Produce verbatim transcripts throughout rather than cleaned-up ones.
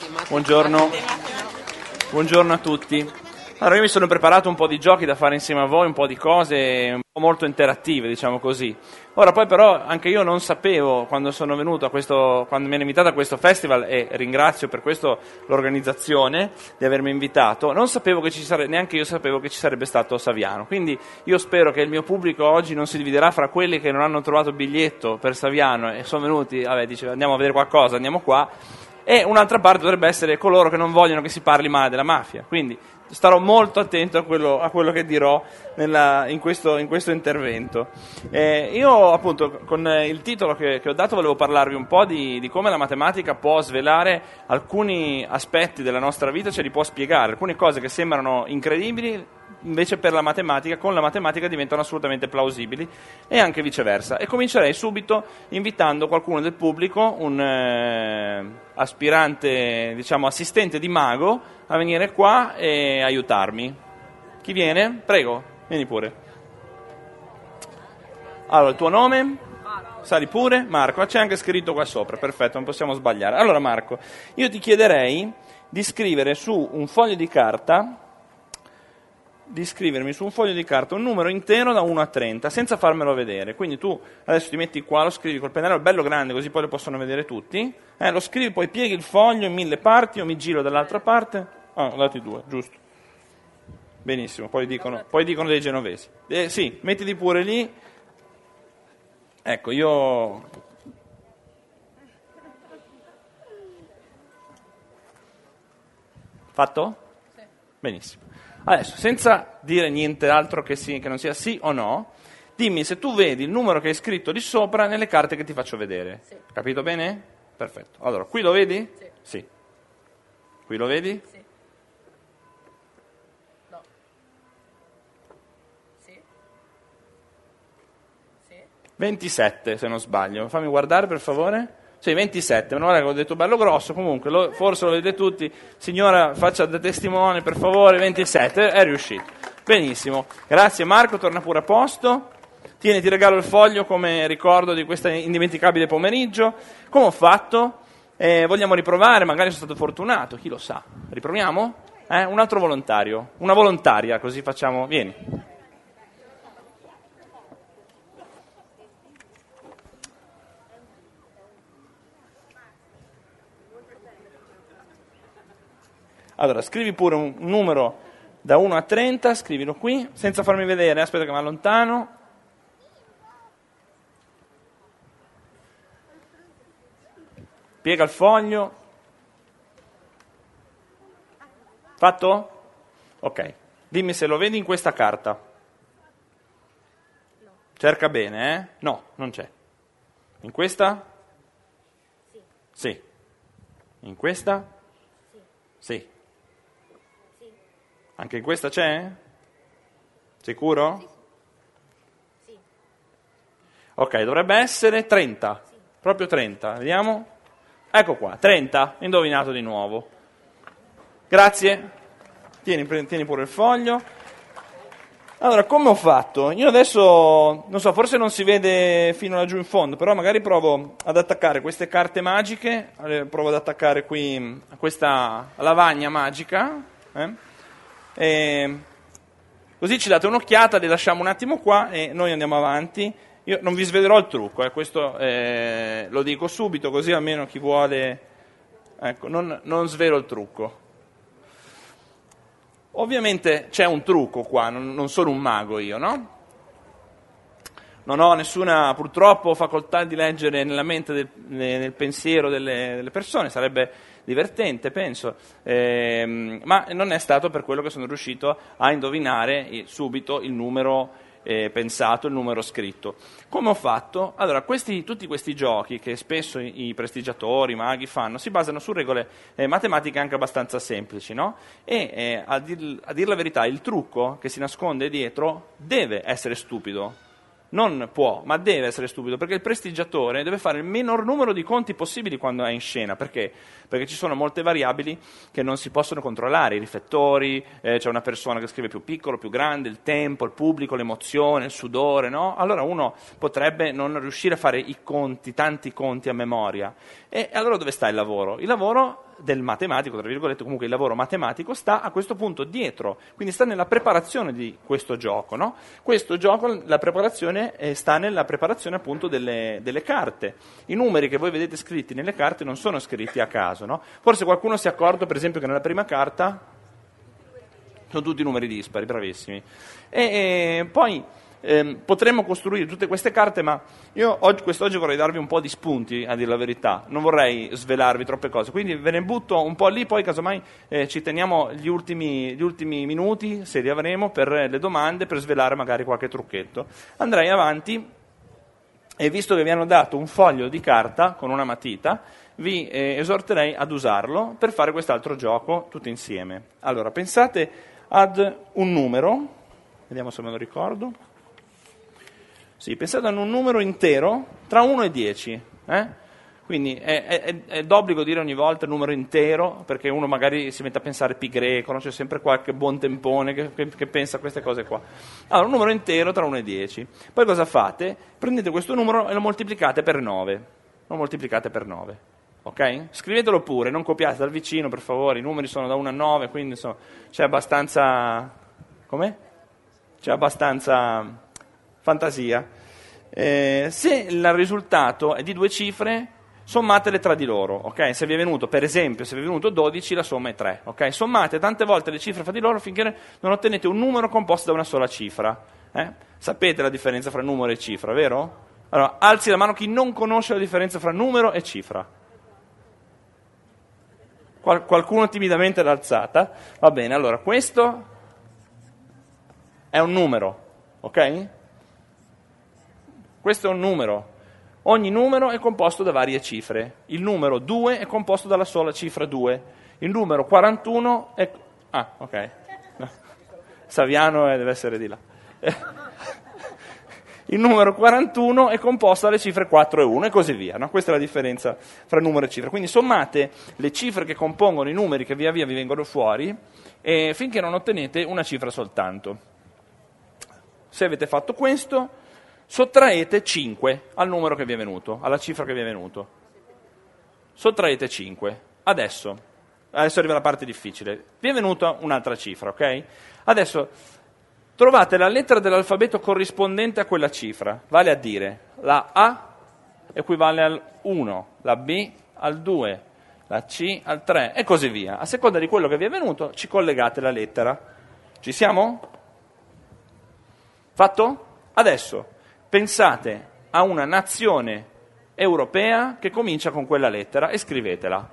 Buongiorno. Buongiorno a tutti. Allora, io mi sono preparato un po' di giochi da fare insieme a voi, un po' di cose un po' molto interattive, diciamo così. Ora, poi però, anche io non sapevo, quando sono venuto a questo, quando mi hanno invitato a questo festival, e ringrazio per questo l'organizzazione di avermi invitato, non sapevo che ci sarebbe, neanche io sapevo che ci sarebbe stato Saviano. Quindi io spero che il mio pubblico oggi non si dividerà fra quelli che non hanno trovato biglietto per Saviano e sono venuti, vabbè, dice, andiamo a vedere qualcosa, andiamo qua, e un'altra parte dovrebbe essere coloro che non vogliono che si parli male della mafia. Quindi starò molto attento a quello, a quello che dirò nella, in, questo, in questo intervento. Eh, io appunto con il titolo che, che ho dato volevo parlarvi un po' di, di come la matematica può svelare alcuni aspetti della nostra vita, ce li può spiegare, alcune cose che sembrano incredibili invece per la matematica, con la matematica diventano assolutamente plausibili, e anche viceversa. E comincerei subito invitando qualcuno del pubblico, un eh, aspirante, diciamo assistente di mago, a venire qua e aiutarmi. Chi viene? Prego, vieni pure. Allora, il tuo nome? Marco. Sali pure? Marco, c'è anche scritto qua sopra, perfetto, non possiamo sbagliare. Allora Marco, io ti chiederei di scrivere su un foglio di carta di scrivermi su un foglio di carta un numero intero da uno a trenta, senza farmelo vedere. Quindi tu adesso ti metti qua, lo scrivi col pennello bello grande, così poi lo possono vedere tutti. Eh, lo scrivi, poi pieghi il foglio in mille parti, io mi giro dall'altra parte. Ah, dati due, giusto. Benissimo, poi dicono, poi dicono dei genovesi. Eh, sì, mettiti pure lì. Ecco, io... Fatto? Sì. Benissimo. Adesso, senza dire niente altro che, sì, che non sia sì o no, dimmi se tu vedi il numero che hai scritto lì sopra nelle carte che ti faccio vedere. Sì. Capito bene? Perfetto. Allora, qui lo vedi? Sì. Sì. Qui lo vedi? Sì. No. Sì. Sì. ventisette, se non sbaglio. Fammi guardare, per favore. Sì, ventisette, non è che ho detto bello grosso, comunque, lo, forse lo vedete tutti. Signora, faccia da testimone, per favore, ventisette, è riuscito. Benissimo, grazie Marco, torna pure a posto. Tieni, ti regalo il foglio come ricordo di questo indimenticabile pomeriggio. Come ho fatto? Eh, vogliamo riprovare? Magari sono stato fortunato, chi lo sa. Riproviamo? Eh? Un altro volontario, una volontaria, così facciamo, vieni. Allora, scrivi pure un numero da uno a trenta, scrivilo qui, senza farmi vedere, aspetta che mi allontano. Piega il foglio. Fatto? Ok. Dimmi se lo vedi in questa carta. No. Cerca bene, eh? No, non c'è. In questa? Sì. Sì. In questa? Sì. Sì. Sì. Anche in questa c'è? Sicuro? Sì. Ok, dovrebbe essere trenta. Sì. Proprio trenta, vediamo. Ecco qua, trenta, indovinato di nuovo. Grazie. Tieni, tieni pure il foglio. Allora, come ho fatto? Io adesso, non so, forse non si vede fino laggiù in fondo, però magari provo ad attaccare queste carte magiche, provo ad attaccare qui a questa lavagna magica, eh? E così ci date un'occhiata, li lasciamo un attimo qua e noi andiamo avanti. Io non vi svelerò il trucco, eh, questo eh, lo dico subito, così almeno chi vuole, ecco, non, non svelo il trucco. Ovviamente c'è un trucco qua, non, non sono un mago io, no? Non ho nessuna, purtroppo, facoltà di leggere nella mente, del, nel pensiero delle, delle persone, sarebbe divertente, penso, eh, ma non è stato per quello che sono riuscito a indovinare subito il numero eh, pensato, il numero scritto. Come ho fatto? Allora, questi, tutti questi giochi che spesso i, i prestigiatori, i maghi fanno, si basano su regole eh, matematiche anche abbastanza semplici, no? E eh, a, dir, a dir la verità, il trucco che si nasconde dietro deve essere stupido. non può, ma deve essere stupido, perché il prestigiatore deve fare il minor numero di conti possibili quando è in scena. Perché? Perché ci sono molte variabili che non si possono controllare, i riflettori, eh, c'è una persona che scrive più piccolo, più grande, il tempo, il pubblico, l'emozione, il sudore, no? Allora uno potrebbe non riuscire a fare i conti, tanti conti a memoria. E allora dove sta il lavoro? Il lavoro del matematico, tra virgolette, comunque il lavoro matematico sta a questo punto dietro, quindi sta nella preparazione di questo gioco, no? Questo gioco, la preparazione eh, sta nella preparazione appunto delle, delle carte. I numeri che voi vedete scritti nelle carte non sono scritti a caso, no? Forse qualcuno si è accorto, per esempio, che nella prima carta sono tutti numeri dispari, bravissimi. E, e poi Eh, potremmo costruire tutte queste carte, ma io oggi, quest'oggi vorrei darvi un po' di spunti, a dire la verità, non vorrei svelarvi troppe cose, quindi ve ne butto un po' lì, poi casomai eh, ci teniamo gli ultimi, gli ultimi minuti, se li avremo, per le domande, per svelare magari qualche trucchetto. Andrei avanti e visto che vi hanno dato un foglio di carta con una matita, vi eh, esorterei ad usarlo per fare quest'altro gioco tutti insieme. Allora, pensate ad un numero, vediamo se me lo ricordo. Sì, pensate ad un numero intero tra uno e dieci, eh? Quindi è, è, è d'obbligo dire ogni volta il numero intero, perché uno magari si mette a pensare pi greco, no? C'è sempre qualche buon tempone che, che, che pensa a queste cose qua. Allora, un numero intero tra uno e dieci. Poi cosa fate? Prendete questo numero e lo moltiplicate per nove. Lo moltiplicate per nove, ok? Scrivetelo pure, non copiate dal vicino, per favore, i numeri sono da uno a nove, quindi insomma, c'è abbastanza... Come? C'è abbastanza... fantasia. Eh, se il risultato è di due cifre, sommatele tra di loro, ok? Se vi è venuto, per esempio, se vi è venuto dodici, la somma è tre, ok? Sommate tante volte le cifre fra di loro finché non ottenete un numero composto da una sola cifra. Eh? Sapete la differenza fra numero e cifra, vero? Allora, alzi la mano chi non conosce la differenza fra numero e cifra. Qual- qualcuno timidamente l'ha alzata. Va bene, allora, questo è un numero, ok? Questo è un numero. Ogni numero è composto da varie cifre. Il numero due è composto dalla sola cifra due. Il numero quarantuno è... Ah, ok. No. Saviano eh, deve essere di là. Il numero quarantuno è composto dalle cifre quattro e uno e così via. No? Questa è la differenza fra numero e cifra. Quindi sommate le cifre che compongono i numeri che via via vi vengono fuori eh, finché non ottenete una cifra soltanto. Se avete fatto questo... sottraete cinque al numero che vi è venuto, alla cifra che vi è venuto. Sottraete cinque. Adesso, adesso arriva la parte difficile. Vi è venuta un'altra cifra, ok? Adesso trovate la lettera dell'alfabeto corrispondente a quella cifra. Vale a dire, la A equivale al uno, la B al due, la C al tre e così via. A seconda di quello che vi è venuto, ci collegate la lettera. Ci siamo? Fatto? Adesso pensate a una nazione europea che comincia con quella lettera e scrivetela.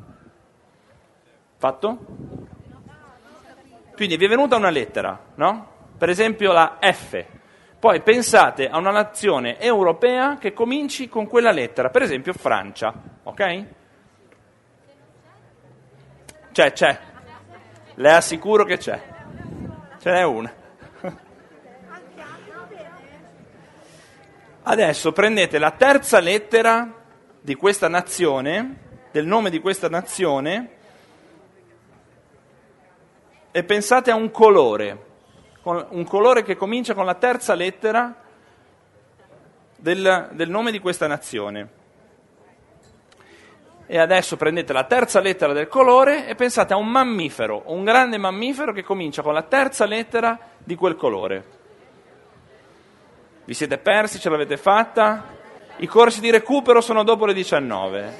Fatto? Quindi vi è venuta una lettera, no? Per esempio la F. Poi pensate a una nazione europea che cominci con quella lettera, per esempio Francia, ok? C'è, c'è. Le assicuro che c'è. Ce n'è una. Adesso prendete la terza lettera di questa nazione, del nome di questa nazione, e pensate a un colore, un colore che comincia con la terza lettera del, del nome di questa nazione. E adesso prendete la terza lettera del colore e pensate a un mammifero, un grande mammifero che comincia con la terza lettera di quel colore. Vi siete persi? Ce l'avete fatta? I corsi di recupero sono dopo le diciannove.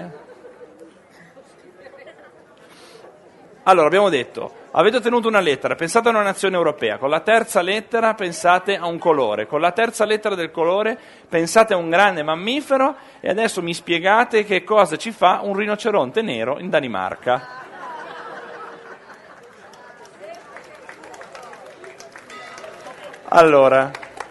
Allora, abbiamo detto, avete ottenuto una lettera, pensate a una nazione europea, con la terza lettera pensate a un colore, con la terza lettera del colore pensate a un grande mammifero e adesso mi spiegate che cosa ci fa un rinoceronte nero in Danimarca. Allora...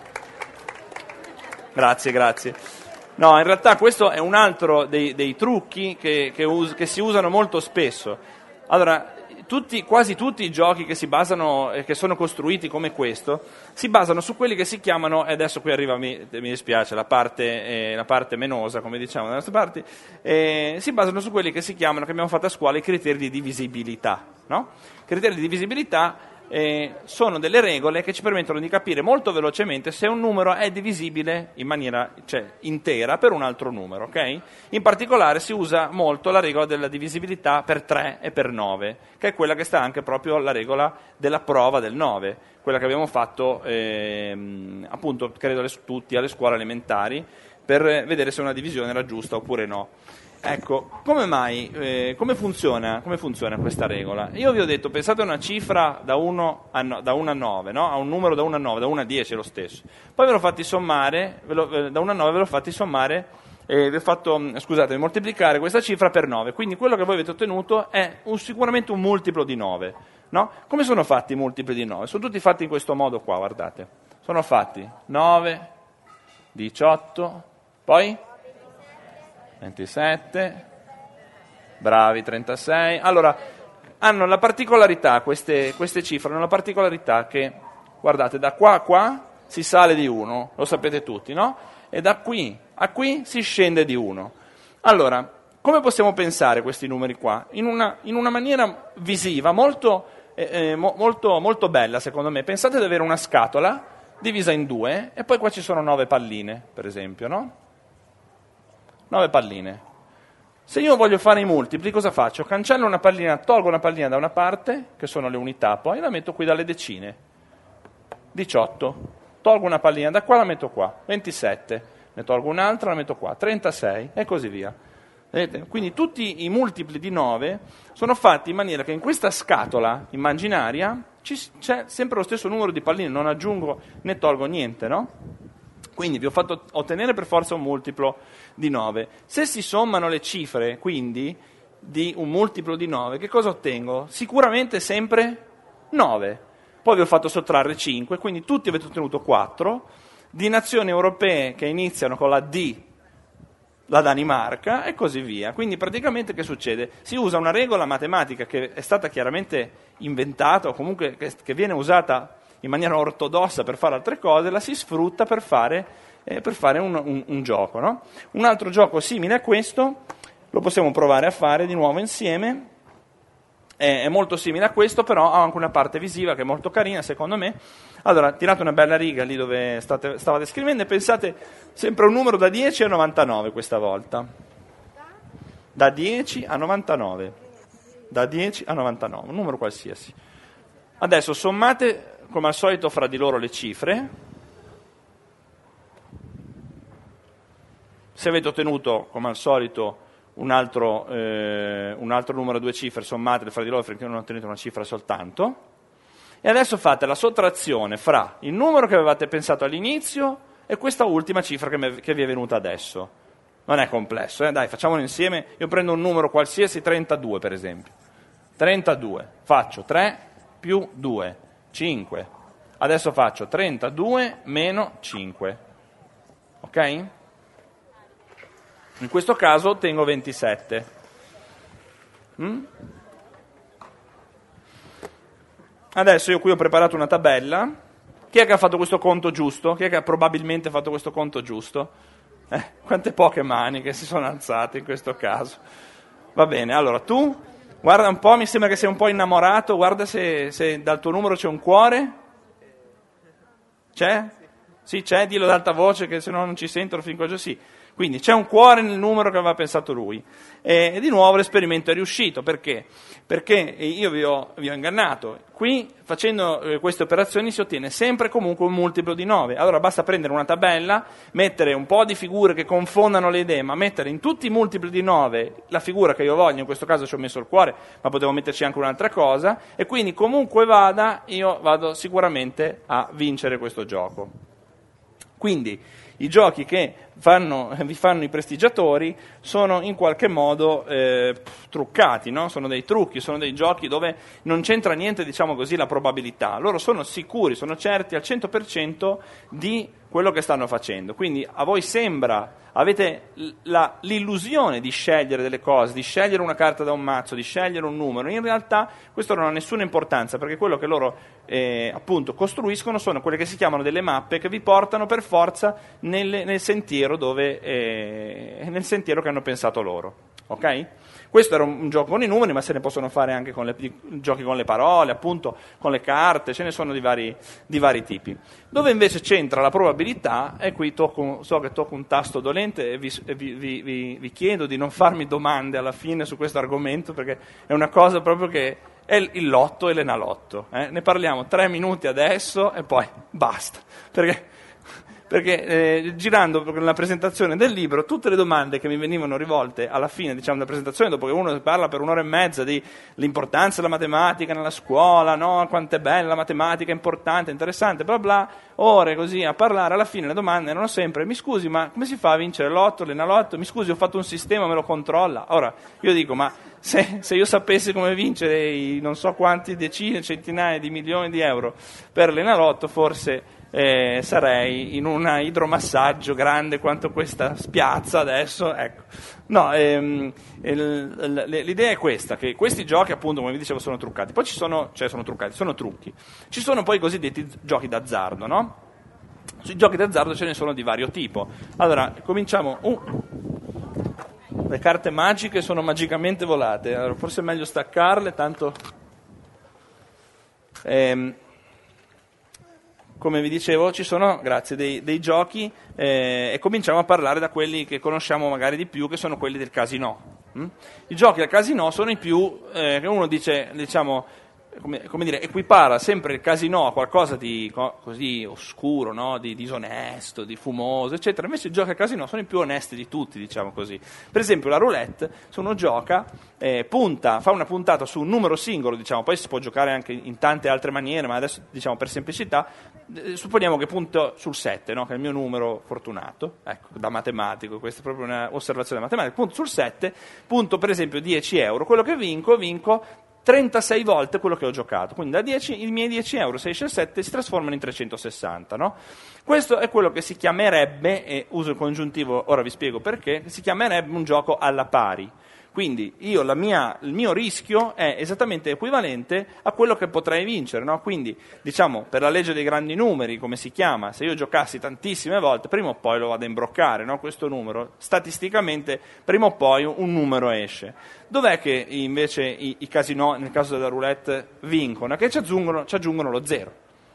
Grazie, grazie. No, in realtà questo è un altro dei, dei trucchi che, che, us- che si usano molto spesso. Allora, tutti, quasi tutti i giochi che si basano, eh, che sono costruiti come questo, si basano su quelli che si chiamano, e adesso qui arriva, mi, mi dispiace, la parte, eh, la parte menosa, come diciamo da nostre parti, eh, si basano su quelli che si chiamano, che abbiamo fatto a scuola, i criteri di divisibilità, no? Criteri di divisibilità Eh, sono delle regole che ci permettono di capire molto velocemente se un numero è divisibile in maniera, cioè, intera per un altro numero, ok? In particolare si usa molto la regola della divisibilità per tre e per nove, che è quella che sta anche proprio la regola della prova del nove, quella che abbiamo fatto ehm, appunto, credo alle, tutti alle scuole elementari, per vedere se una divisione era giusta oppure no. Ecco, come mai, eh, come funziona, come funziona questa regola? Io vi ho detto, pensate a una cifra da uno a, no, da uno a nove, no? A un numero da uno a nove, da uno a dieci è lo stesso. Poi ve l'ho fatti sommare, ve lo, da uno a nove ve l'ho fatti sommare, e vi ho fatto, scusate, moltiplicare questa cifra per nove. Quindi quello che voi avete ottenuto è un, sicuramente un multiplo di nove, no? Come sono fatti i multipli di nove? Sono tutti fatti in questo modo qua, guardate. Sono fatti nove, diciotto, poi ventisette, bravi, trentasei. Allora, hanno la particolarità, queste, queste cifre hanno la particolarità che, guardate, da qua a qua si sale di uno, lo sapete tutti, no? E da qui a qui si scende di uno. Allora, come possiamo pensare questi numeri qua? In una, in una maniera visiva, molto, eh, mo, molto, molto bella, secondo me. Pensate di avere una scatola divisa in due, e poi qua ci sono nove palline, per esempio, no? nove palline. Se io voglio fare i multipli, cosa faccio? Cancello una pallina, tolgo una pallina da una parte, che sono le unità, poi la metto qui dalle decine. diciotto. Tolgo una pallina da qua, la metto qua. ventisette. Ne tolgo un'altra, la metto qua. trentasei, e così via. Vedete? Quindi tutti i multipli di nove sono fatti in maniera che in questa scatola immaginaria ci, c'è sempre lo stesso numero di palline, non aggiungo né tolgo niente, no? Quindi vi ho fatto ottenere per forza un multiplo di nove. Se si sommano le cifre, quindi, di un multiplo di nove, che cosa ottengo? Sicuramente sempre nove. Poi vi ho fatto sottrarre cinque, quindi tutti avete ottenuto quattro, di nazioni europee che iniziano con la D, la Danimarca, e così via. Quindi praticamente che succede? Si usa una regola matematica che è stata chiaramente inventata, o comunque che, che viene usata in maniera ortodossa per fare altre cose, la si sfrutta per fare, eh, per fare un, un, un gioco, no? Un altro gioco simile a questo lo possiamo provare a fare di nuovo insieme, è, è molto simile a questo, però ha anche una parte visiva che è molto carina secondo me. Allora, tirate una bella riga lì dove state, stavate scrivendo e pensate sempre a un numero da dieci a novantanove questa volta. Da dieci a novantanove. Da dieci a novantanove, un numero qualsiasi. Adesso sommate come al solito fra di loro le cifre. Se avete ottenuto, come al solito, un altro, eh, un altro numero a due cifre, sommatele fra di loro finché non ottenete una cifra soltanto. E adesso fate la sottrazione fra il numero che avevate pensato all'inizio e questa ultima cifra che, me, che vi è venuta adesso. Non è complesso, eh? Dai, facciamolo insieme. Io prendo un numero qualsiasi, trentadue per esempio. trentadue, faccio tre più due. cinque. Adesso faccio trentadue meno cinque. Ok? In questo caso ottengo ventisette. Mm? Adesso io qui ho preparato una tabella. Chi è che ha fatto questo conto giusto? Chi è che ha probabilmente fatto questo conto giusto? Eh, quante poche mani che si sono alzate in questo caso. Va bene, allora tu guarda un po', mi sembra che sei un po' innamorato, guarda se, se dal tuo numero c'è un cuore. C'è? Sì, c'è, dillo ad alta voce che se no non ci sentono fin qua giù, sì. Quindi c'è un cuore nel numero che aveva pensato lui. E di nuovo l'esperimento è riuscito, perché? Perché io vi ho, vi ho ingannato. Qui, facendo eh, queste operazioni, si ottiene sempre comunque un multiplo di nove. Allora basta prendere una tabella, mettere un po' di figure che confondano le idee, ma mettere in tutti i multipli di nove la figura che io voglio, in questo caso ci ho messo il cuore, ma potevo metterci anche un'altra cosa, e quindi comunque vada, io vado sicuramente a vincere questo gioco. Quindi i giochi che fanno, vi fanno i prestigiatori sono in qualche modo eh, truccati, no? Sono dei trucchi, sono dei giochi dove non c'entra niente, diciamo così, la probabilità. Loro sono sicuri, sono certi al cento per cento di quello che stanno facendo. Quindi a voi sembra, avete la, l'illusione di scegliere delle cose, di scegliere una carta da un mazzo, di scegliere un numero. In realtà questo non ha nessuna importanza, perché quello che loro eh, appunto costruiscono sono quelle che si chiamano delle mappe che vi portano per forza nel, nel sentiero dove, eh, nel sentiero che hanno pensato loro. Ok? Questo era un, un gioco con i numeri, ma se ne possono fare anche con le, giochi con le parole, appunto, con le carte, ce ne sono di vari, di vari tipi. Dove invece c'entra la probabilità, e qui tocco, so che tocco un tasto dolente e, vi, e vi, vi, vi, vi chiedo di non farmi domande alla fine su questo argomento, perché è una cosa proprio che è il lotto e l'enalotto. Eh? Ne parliamo tre minuti adesso e poi basta, perché... perché eh, girando nella presentazione del libro, tutte le domande che mi venivano rivolte alla fine, diciamo, della presentazione, dopo che uno parla per un'ora e mezza di l'importanza della matematica nella scuola, no? Quanto è bella la matematica, è importante, interessante, bla bla, ore così a parlare, alla fine le domande erano sempre: mi scusi, ma come si fa a vincere l'otto, l'enalotto? Mi scusi, ho fatto un sistema, me lo controlla? Ora, io dico, ma se, se io sapessi come vincere i non so quanti decine, centinaia di milioni di euro per l'enalotto, forse... Eh, sarei in un idromassaggio grande quanto questa spiazza adesso, ecco. No, ehm, il, l'idea è questa, che questi giochi, appunto, come vi dicevo, sono truccati. Poi ci sono, cioè sono truccati, sono trucchi. Ci sono poi i cosiddetti giochi d'azzardo, no? Sui giochi d'azzardo ce ne sono di vario tipo. Allora, cominciamo. Uh, le carte magiche sono magicamente volate, allora, forse è meglio staccarle, tanto... Ehm, come vi dicevo, ci sono, grazie, dei, dei giochi eh, e cominciamo a parlare da quelli che conosciamo magari di più, che sono quelli del casino. Mm? I giochi al casino sono i più, eh, che uno dice, diciamo, come, come dire, equipara sempre il casino a qualcosa di co- così oscuro, no? Di disonesto, di fumoso, eccetera. Invece i giochi al casino sono i più onesti di tutti, diciamo così. Per esempio la roulette, se uno gioca, eh, punta, fa una puntata su un numero singolo, diciamo, poi si può giocare anche in tante altre maniere, ma adesso, diciamo, per semplicità, eh, supponiamo che punto sul sette, no? Che è il mio numero fortunato, ecco, da matematico, questa è proprio un'osservazione matematica, punto sul sette, punto per esempio dieci euro, quello che vinco, vinco trentasei volte quello che ho giocato, quindi da dieci, i miei dieci euro, se esce il sette, si trasformano in trecentosessanta, no? Questo è quello che si chiamerebbe, e uso il congiuntivo, ora vi spiego perché, si chiamerebbe un gioco alla pari. Quindi io, la mia, il mio rischio è esattamente equivalente a quello che potrei vincere, no? Quindi, diciamo, per la legge dei grandi numeri, come si chiama, se io giocassi tantissime volte, prima o poi lo vado a imbroccare, no? Questo numero, statisticamente, prima o poi un numero esce. Dov'è che invece i, i casinò, nel caso della roulette, vincono? Che ci aggiungono, ci aggiungono lo zero,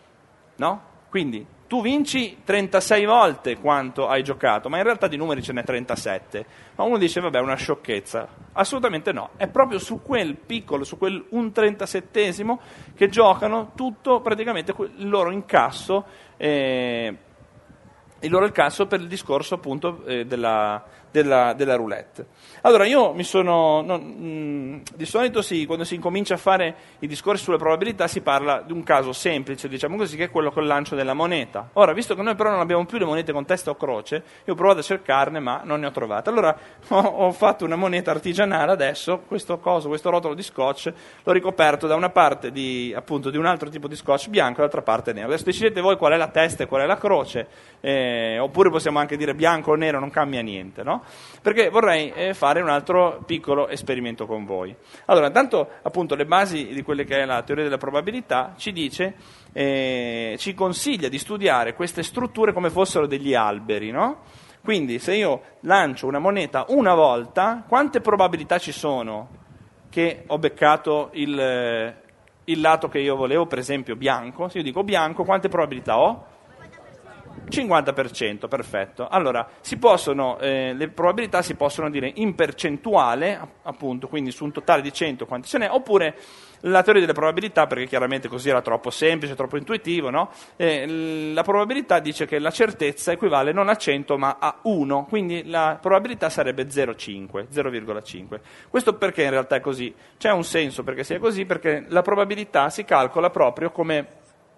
no? Quindi tu vinci trentasei volte quanto hai giocato, ma in realtà di numeri ce n'è trentasette. Ma uno dice, vabbè, è una sciocchezza. Assolutamente no, è proprio su quel piccolo, su quel un trentasettesimo che giocano tutto, praticamente il loro incasso, eh, il loro incasso per il discorso appunto eh, della, della, della roulette. Allora io mi sono, non, mh, di solito sì, quando si incomincia a fare i discorsi sulle probabilità si parla di un caso semplice, diciamo così, che è quello col lancio della moneta. Ora, visto che noi però non abbiamo più le monete con testa o croce, io ho provato a cercarne ma non ne ho trovate. Allora ho, ho fatto una moneta artigianale adesso, questo coso, questo rotolo di scotch, l'ho ricoperto da una parte di, appunto, di un altro tipo di scotch bianco e dall'altra parte nero. Adesso decidete voi qual è la testa e qual è la croce, eh, oppure possiamo anche dire bianco o nero, non cambia niente, no? Perché vorrei eh, fare un altro piccolo esperimento con voi. Allora, intanto, appunto, le basi di quelle che è la teoria della probabilità ci dice, eh, ci consiglia di studiare queste strutture come fossero degli alberi, no? Quindi, se io lancio una moneta una volta, quante probabilità ci sono che ho beccato il, il lato che io volevo, per esempio bianco? Se io dico bianco, quante probabilità ho? cinquanta per cento, perfetto. Allora, si possono, eh, le probabilità si possono dire in percentuale, appunto, quindi su un totale di cento quanti ce n'è, oppure la teoria delle probabilità, perché chiaramente così era troppo semplice, troppo intuitivo, no? Eh, la probabilità dice che la certezza equivale non a cento ma a uno, quindi la probabilità sarebbe zero virgola cinque. Questo perché in realtà è così? C'è un senso perché sia così, perché la probabilità si calcola proprio come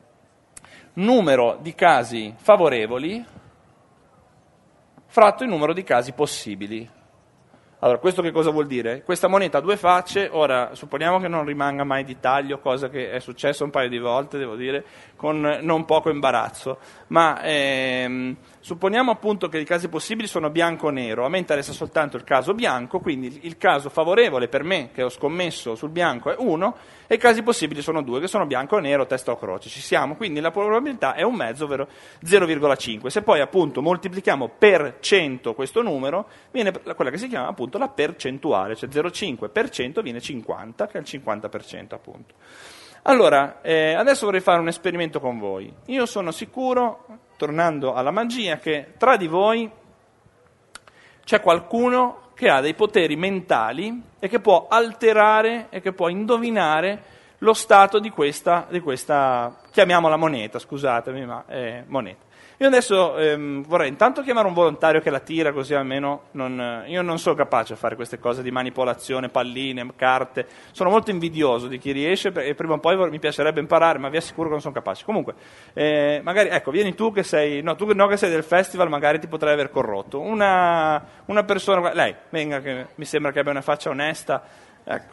numero di casi favorevoli fratto il numero di casi possibili. Allora, questo che cosa vuol dire? Questa moneta ha due facce, ora supponiamo che non rimanga mai di taglio, cosa che è successo un paio di volte, devo dire, con non poco imbarazzo, ma ehm, supponiamo appunto che i casi possibili sono bianco o nero, a me interessa soltanto il caso bianco, quindi il caso favorevole per me, che ho scommesso sul bianco, è uno, e i casi possibili sono due, che sono bianco o nero, testa o croce, ci siamo, quindi la probabilità è un mezzo, ovvero zero virgola cinque. Se poi appunto moltiplichiamo per cento questo numero, viene quella che si chiama appunto la percentuale, cioè zero virgola cinque per cento viene cinquanta, che è il cinquanta per cento appunto. Allora, eh, adesso vorrei fare un esperimento con voi. Io sono sicuro, tornando alla magia, che tra di voi c'è qualcuno che ha dei poteri mentali e che può alterare e che può indovinare lo stato di questa, di questa chiamiamola moneta, scusatemi, ma è moneta. Io adesso ehm, vorrei intanto chiamare un volontario che la tira, così almeno non, io non sono capace a fare queste cose di manipolazione, palline, carte, sono molto invidioso di chi riesce e prima o poi mi piacerebbe imparare, ma vi assicuro che non sono capace. Comunque, eh, magari, ecco, vieni tu che sei, no, tu no, che sei del festival, magari ti potrei aver corrotto. Una, una persona, lei, venga, che mi sembra che abbia una faccia onesta, ecco.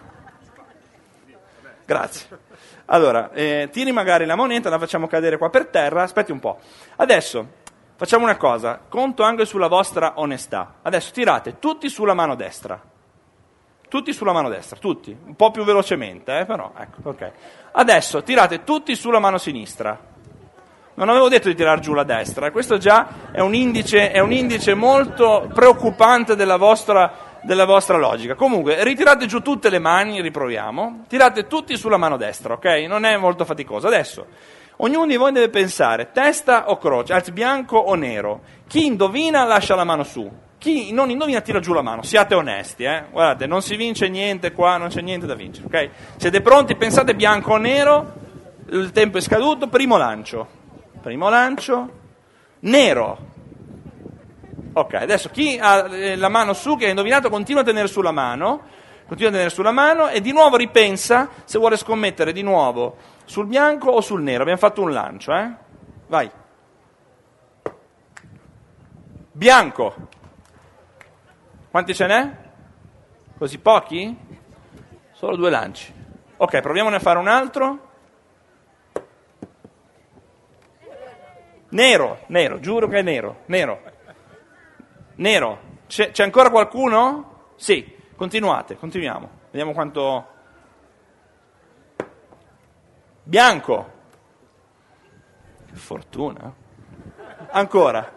Grazie. Allora, eh, tiri magari la moneta, la facciamo cadere qua per terra, aspetti un po'. Adesso, facciamo una cosa, conto anche sulla vostra onestà. Adesso tirate tutti sulla mano destra. Tutti sulla mano destra, tutti. Un po' più velocemente, eh, però, ecco, ok. Adesso, tirate tutti sulla mano sinistra. Non avevo detto di tirare giù la destra, questo già è un indice, è un indice molto preoccupante della vostra... della vostra logica. Comunque, ritirate giù tutte le mani, riproviamo, tirate tutti sulla mano destra, ok? Non è molto faticoso. Adesso, ognuno di voi deve pensare testa o croce, anzi bianco o nero. Chi indovina lascia la mano su, chi non indovina tira giù la mano, siate onesti, eh? Guardate, non si vince niente qua, non c'è niente da vincere, ok? Siete pronti? Pensate bianco o nero, il tempo è scaduto, primo lancio, primo lancio, nero. Ok, adesso chi ha la mano su, che ha indovinato, continua a tenere sulla mano, continua a tenere sulla mano e di nuovo ripensa se vuole scommettere di nuovo sul bianco o sul nero. Abbiamo fatto un lancio, eh? Vai. Bianco. Quanti ce n'è? Così pochi? Solo due lanci. Ok, proviamone a fare un altro. Nero, nero, giuro che è nero, nero. Nero, c'è, c'è ancora qualcuno? Sì, continuate, continuiamo, vediamo quanto... Bianco, che fortuna, ancora,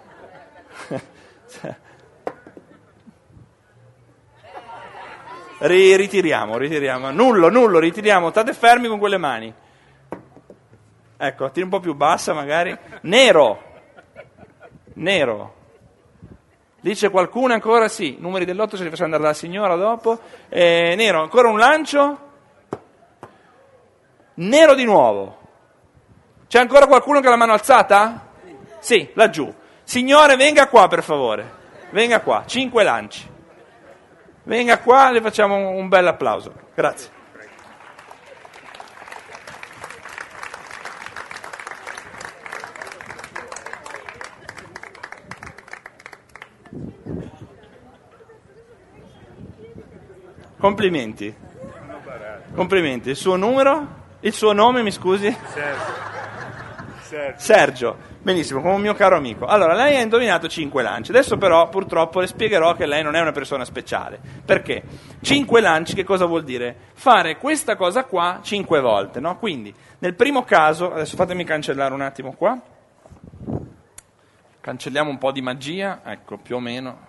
ritiriamo, ritiriamo, nullo, nullo, ritiriamo, state fermi con quelle mani, ecco, tiri un po' più bassa magari, nero, nero. Dice qualcuno ancora? Sì, numeri dell'otto ce li facciamo andare dalla signora dopo. Eh, nero, ancora un lancio. Nero di nuovo. C'è ancora qualcuno che ha la mano alzata? Sì, laggiù. Signore, venga qua per favore. Venga qua, cinque lanci. Venga qua, le facciamo un bel applauso. Grazie. Complimenti. Complimenti. Il suo numero? Il suo nome, mi scusi? Sergio. Sergio. Sergio. Benissimo, come un mio caro amico. Allora, lei ha indovinato cinque lanci. Adesso però, purtroppo, le spiegherò che lei non è una persona speciale. Perché? Cinque lanci che cosa vuol dire? Fare questa cosa qua cinque volte, no? Quindi, nel primo caso, adesso fatemi cancellare un attimo qua. Cancelliamo un po' di magia, ecco, più o meno.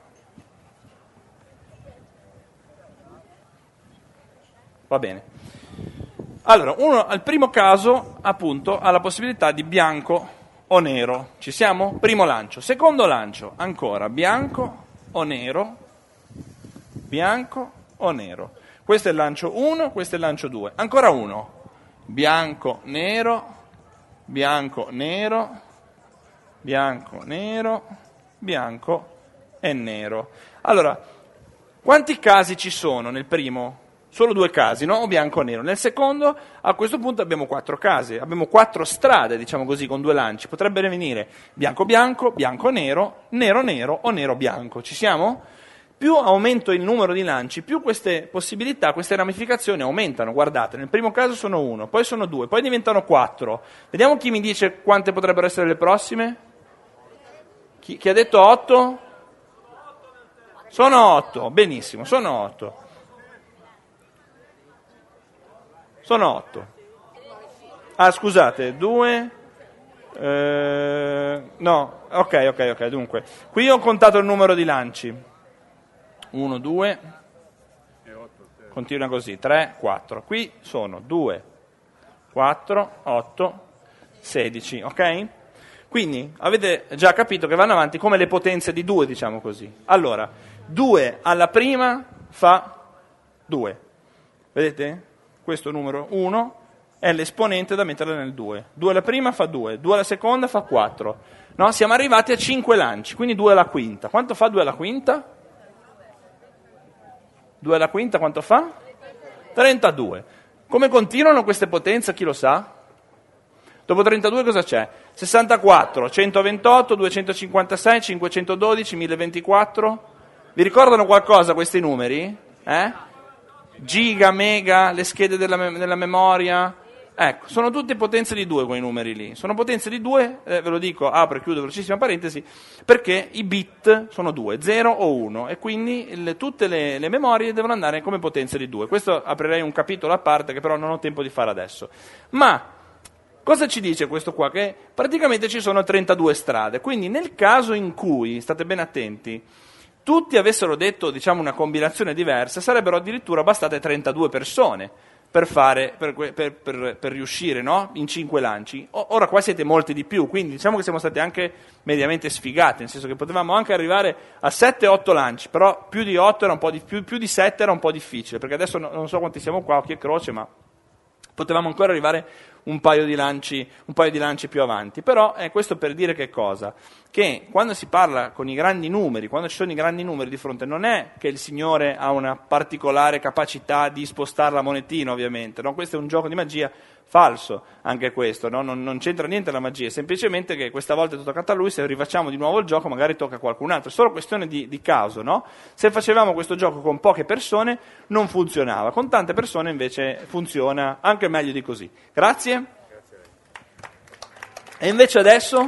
Va bene. Allora, uno al primo caso, appunto, ha la possibilità di bianco o nero. Ci siamo? Primo lancio. Secondo lancio, ancora bianco o nero, bianco o nero. Questo è il lancio uno, questo è il lancio due. Ancora uno. Bianco, nero, bianco, nero, bianco, nero, bianco e nero. Allora, quanti casi ci sono nel primo? Solo due casi, no? O bianco o nero. Nel secondo, a questo punto abbiamo quattro casi, abbiamo quattro strade, diciamo così, con due lanci. Potrebbe venire bianco bianco, bianco nero, nero nero o nero bianco. Ci siamo? più aumento il numero di lanci, più queste possibilità, queste ramificazioni aumentano. Guardate, nel primo caso sono uno, poi sono due, poi diventano quattro. Vediamo chi mi dice quante potrebbero essere le prossime. Chi, chi ha detto otto? Sono otto, benissimo, sono otto. Sono otto. Ah, scusate, due... Eh, no, ok, ok, ok, dunque. Qui ho contato il numero di lanci. uno, due, continua così, tre, quattro. Qui sono due, quattro, otto, sedici, ok? Quindi avete già capito che vanno avanti come le potenze di due, diciamo così. Allora, due alla prima fa due. Vedete? Questo numero uno è l'esponente da mettere nel due. due alla prima fa due, due alla seconda fa quattro. No? Siamo arrivati a cinque lanci, quindi due alla quinta. Quanto fa due alla quinta? due alla quinta quanto fa? trentadue. Come continuano queste potenze, chi lo sa? Dopo trentadue cosa c'è? sessantaquattro, centoventotto, duecentocinquantasei, cinquecentododici, mille ventiquattro. Vi ricordano qualcosa questi numeri? Eh? Giga, mega, le schede della, mem- della memoria. Ecco, sono tutte potenze di due quei numeri lì. Sono potenze di due, eh, ve lo dico, apro e chiudo velocissima parentesi, perché i bit sono due, zero o uno, e quindi il, tutte le, le memorie devono andare come potenze di due. Questo aprirei un capitolo a parte che però non ho tempo di fare adesso. Ma cosa ci dice questo qua? Che praticamente ci sono trentadue strade, quindi nel caso in cui, state ben attenti, tutti avessero detto, diciamo, una combinazione diversa, sarebbero addirittura bastate trentadue persone per fare, per, per, per, per riuscire, no? In cinque lanci. O, ora qua siete molti di più, quindi diciamo che siamo stati anche mediamente sfigati, nel senso che potevamo anche arrivare a sette otto lanci, però più di otto era un po' di più, più di sette era un po' difficile, perché adesso no, non so quanti siamo qua, occhio e croce, ma potevamo ancora arrivare un paio di lanci, un paio di lanci più avanti. Però è questo per dire che cosa? Che quando si parla con i grandi numeri, quando ci sono i grandi numeri di fronte, non è che il Signore ha una particolare capacità di spostare la monetina, ovviamente, no? Questo è un gioco di magia falso, anche questo, no? non, non c'entra niente la magia, è semplicemente che questa volta è toccato a lui, se rifacciamo di nuovo il gioco magari tocca a qualcun altro, è solo questione di, di caso, no? Se facevamo questo gioco con poche persone non funzionava, con tante persone invece funziona anche meglio di così. Grazie. E invece adesso,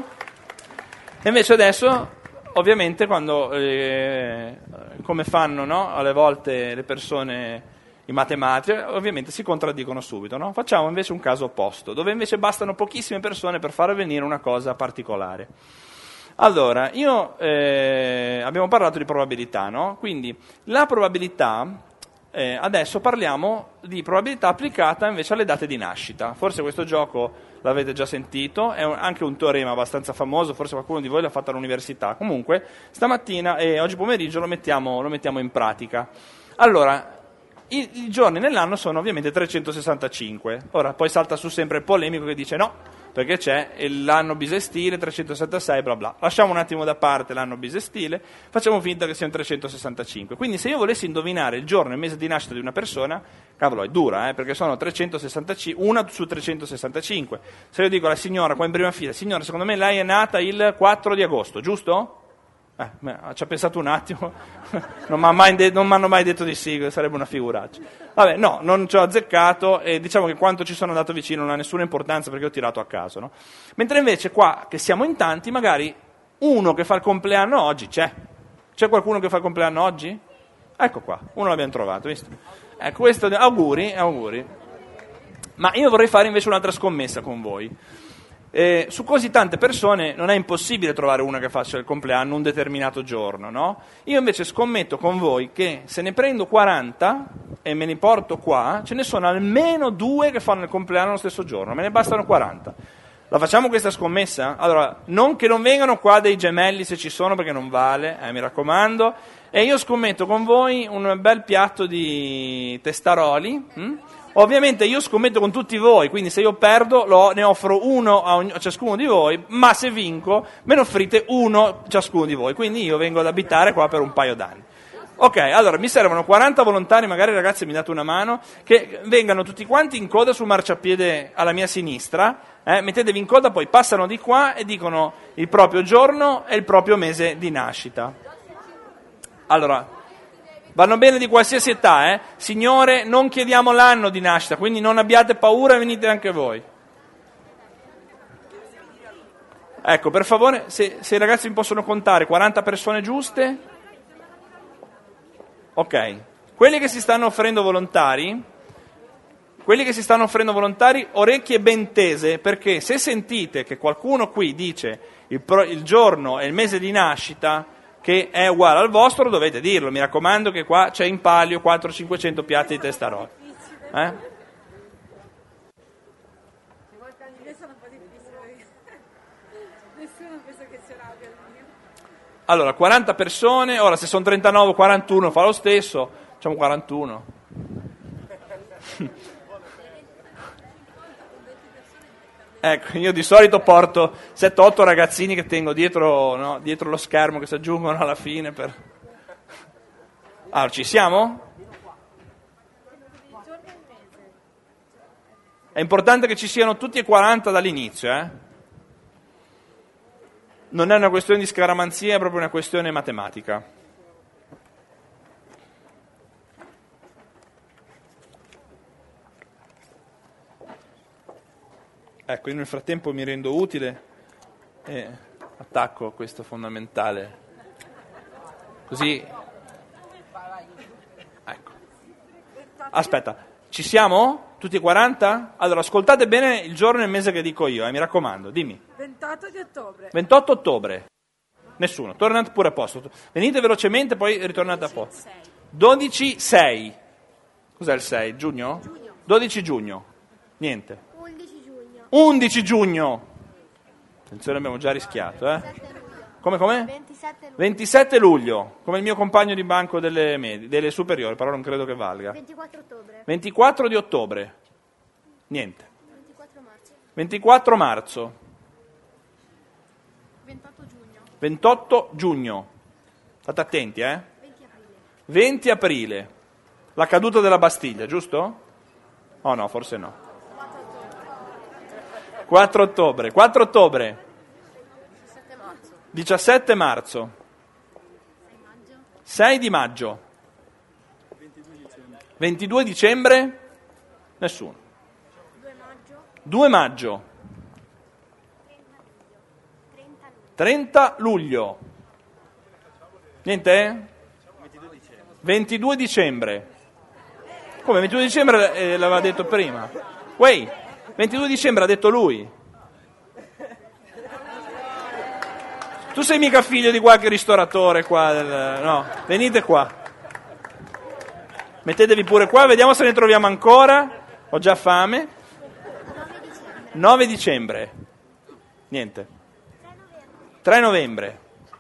e invece adesso ovviamente quando, eh, come fanno, no? Alle volte le persone, i matematici, ovviamente si contraddicono subito, no? Facciamo invece un caso opposto, dove invece bastano pochissime persone per far avvenire una cosa particolare. Allora, io eh, abbiamo parlato di probabilità, no? Quindi la probabilità, eh, adesso parliamo di probabilità applicata invece alle date di nascita. Forse questo gioco l'avete già sentito, è un, anche un teorema abbastanza famoso, forse qualcuno di voi l'ha fatto all'università. Comunque, stamattina e oggi pomeriggio lo mettiamo, lo mettiamo in pratica. Allora, I, i giorni nell'anno sono ovviamente trecentosessantacinque. Ora poi salta su sempre il polemico che dice no, perché c'è l'anno bisestile, trecentosessantasei, bla bla. Lasciamo un attimo da parte l'anno bisestile, facciamo finta che siano trecentosessantacinque. Quindi se io volessi indovinare il giorno e il mese di nascita di una persona, cavolo, è dura, eh, perché sono trecentosessantacinque, una su trecentosessantacinque. Se io dico alla signora qua in prima fila, signora, secondo me lei è nata il quattro di agosto, giusto? Eh, ci ha pensato un attimo, non mi mai de- hanno mai detto di sì, sarebbe una figuraccia. Vabbè, no, non ci ho azzeccato e diciamo che quanto ci sono andato vicino non ha nessuna importanza perché ho tirato a caso, no? Mentre invece qua, che siamo in tanti, magari uno che fa il compleanno oggi c'è. C'è qualcuno che fa il compleanno oggi? Ecco qua, uno l'abbiamo trovato, visto? Ecco, questo, auguri, auguri. Ma io vorrei fare invece un'altra scommessa con voi. Eh, su così tante persone non è impossibile trovare una che faccia il compleanno un determinato giorno, no? Io invece scommetto con voi che se ne prendo quaranta e me ne porto qua, ce ne sono almeno due che fanno il compleanno lo stesso giorno, me ne bastano quaranta. La facciamo questa scommessa? Allora, non che non vengano qua dei gemelli se ci sono, perché non vale, eh, mi raccomando, e io scommetto con voi un bel piatto di testaroli, hm? Ovviamente io scommetto con tutti voi, quindi se io perdo lo, ne offro uno a, ogni, a ciascuno di voi, ma se vinco me ne offrite uno ciascuno di voi, quindi io vengo ad abitare qua per un paio d'anni. Ok, allora mi servono quaranta volontari, magari ragazzi mi date una mano, che vengano tutti quanti in coda sul marciapiede alla mia sinistra, eh, mettetevi in coda, poi passano di qua e dicono il proprio giorno e il proprio mese di nascita. Allora, vanno bene di qualsiasi età, eh? Signore, non chiediamo l'anno di nascita, quindi non abbiate paura, venite anche voi. Ecco, per favore, se, se i ragazzi mi possono contare, quaranta persone giuste? Ok. Quelli che si stanno offrendo volontari, quelli che si stanno offrendo volontari, orecchie ben tese, perché se sentite che qualcuno qui dice il, pro, il giorno e il mese di nascita che è uguale al vostro, dovete dirlo. Mi raccomando che qua c'è in palio quattrocento cinquecento piatti di testarola. Eh? Allora, quaranta persone, ora se sono trentanove o quarantuno fa lo stesso, facciamo quarantuno. Ecco, io di solito porto sette otto ragazzini che tengo dietro, no, dietro lo schermo, che si aggiungono alla fine per... Allora, ci siamo? È importante che ci siano tutti e quaranta dall'inizio, eh? Non è una questione di scaramanzia, è proprio una questione matematica. Ecco, io nel frattempo mi rendo utile e attacco questo fondamentale. Così. Ecco. Aspetta, ci siamo? Tutti e quaranta? Allora, ascoltate bene il giorno e il mese che dico io, eh, mi raccomando, dimmi. ventotto di ottobre. ventotto ottobre. Nessuno, tornate pure a posto. Venite velocemente, poi ritornate a posto. dodici sei. Cos'è il sei? Giugno? Giugno. dodici giugno. Niente. undici giugno. undici giugno. Attenzione, abbiamo già rischiato, eh. sette luglio. Come, come? ventisette luglio. ventisette luglio, come il mio compagno di banco delle, medie, delle superiori, però non credo che valga. ventiquattro ottobre. ventiquattro di ottobre. Niente. ventiquattro marzo. ventiquattro marzo. ventotto giugno. ventotto giugno. State attenti, eh. venti aprile. venti aprile. La caduta della Bastiglia, giusto? Oh no, forse no. quattro ottobre. quattro ottobre. diciassette marzo. diciassette marzo. sei maggio. sei di maggio. ventidue dicembre. Nessuno. due maggio. due maggio. trenta luglio. trenta luglio. Niente? ventidue dicembre. Come? ventidue dicembre eh, l'aveva detto prima. Uè, ventidue dicembre ha detto lui. Tu sei mica figlio di qualche ristoratore qua del... No, venite qua. Mettetevi pure qua, vediamo se ne troviamo ancora. Ho già fame. nove dicembre. Niente. tre novembre.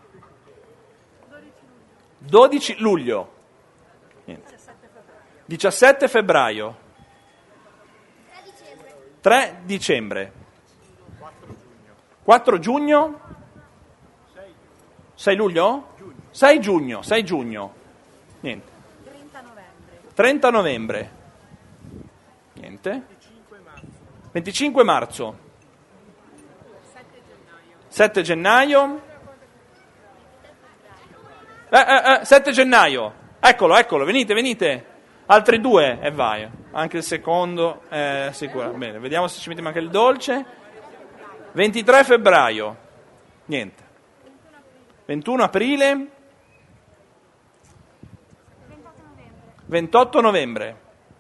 dodici luglio. Niente. diciassette febbraio. tre dicembre. quattro giugno. sei luglio? sei giugno, sei giugno. Niente. trenta novembre. trenta novembre. Niente. venticinque marzo. sette gennaio. Eh, eh, eh, sette gennaio. Eccolo, eccolo, venite, venite. Altri due e vai. Anche il secondo è sicuro. Bene, vediamo se ci mettiamo anche il dolce. ventitré febbraio. Niente. ventuno aprile. ventotto novembre.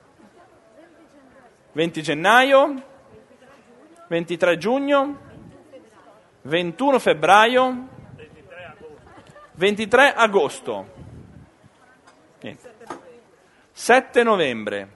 venti gennaio. ventitré giugno. ventuno febbraio. ventitré agosto. Niente. sette novembre.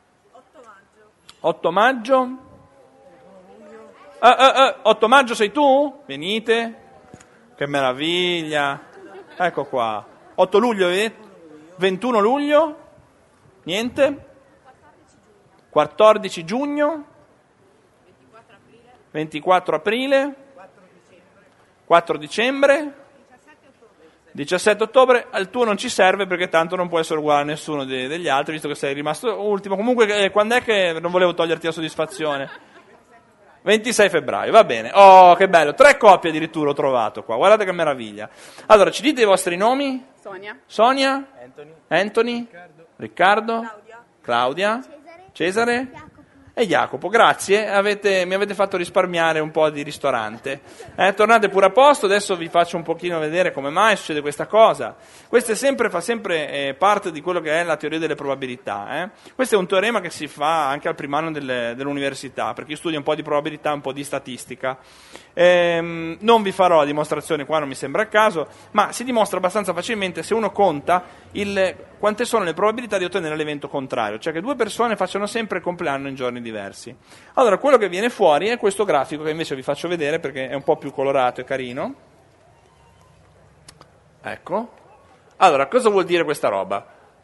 otto maggio. Eh, eh, eh, otto maggio sei tu? Venite. Che meraviglia. Ecco qua. otto luglio, vedete? ventuno luglio. Niente. quattordici giugno. ventiquattro aprile. quattro dicembre. diciassette ottobre, al tuo non ci serve perché tanto non può essere uguale a nessuno de- degli altri, visto che sei rimasto ultimo. Comunque, eh, quando è che non volevo toglierti la soddisfazione? ventisei febbraio, va bene. Oh, che bello, tre coppie addirittura ho trovato qua, guardate che meraviglia. Allora, ci dite i vostri nomi? Sonia. Sonia? Anthony? Anthony? Riccardo? Claudia. Claudia? Cesare. Cesare? Jacopo. E Jacopo, grazie, avete, mi avete fatto risparmiare un po' di ristorante. Eh, tornate pure a posto, adesso vi faccio un pochino vedere come mai succede questa cosa. Questo è sempre, fa sempre eh, parte di quello che è la teoria delle probabilità. Eh. Questo è un teorema che si fa anche al primo anno delle, dell'università, perché io studio un po' di probabilità, un po' di statistica. Ehm, non vi farò la dimostrazione qua, non mi sembra il caso, ma si dimostra abbastanza facilmente se uno conta il, quante sono le probabilità di ottenere l'evento contrario, cioè che due persone facciano sempre il compleanno in giorni diversi. Allora, quello che viene fuori è questo grafico che invece vi faccio vedere perché è un po' più colorato e carino. Ecco. Allora, cosa vuol dire questa roba?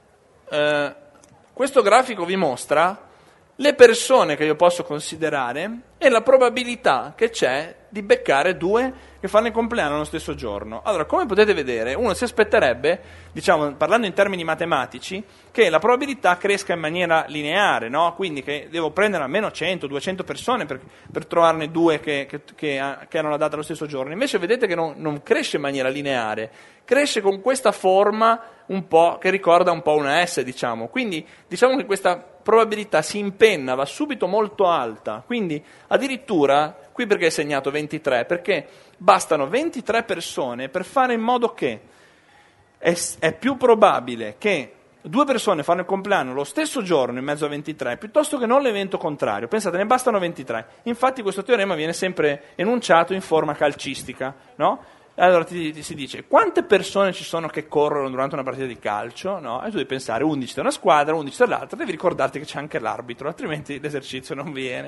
Eh, questo grafico vi mostra le persone che io posso considerare e la probabilità che c'è di beccare due che fanno il compleanno lo stesso giorno. Allora, come potete vedere, uno si aspetterebbe, diciamo, parlando in termini matematici, che la probabilità cresca in maniera lineare, no? Quindi che devo prendere almeno cento duecento persone per, per trovarne due che, che, che, che hanno la data lo stesso giorno. Invece vedete che non, non cresce in maniera lineare, cresce con questa forma un po' che ricorda un po' una S, diciamo. Quindi diciamo che questa probabilità si impenna, va subito molto alta. Quindi addirittura, qui perché è segnato ventitré? Perché bastano ventitré persone per fare in modo che è, è più probabile che due persone fanno il compleanno lo stesso giorno in mezzo a ventitré piuttosto che non l'evento contrario. Pensate, ne bastano ventitré. Infatti questo teorema viene sempre enunciato in forma calcistica, no? Allora ti, ti si dice quante persone ci sono che corrono durante una partita di calcio, no? E tu devi pensare undici da una squadra, undici dall'altra, devi ricordarti che c'è anche l'arbitro, altrimenti l'esercizio non viene.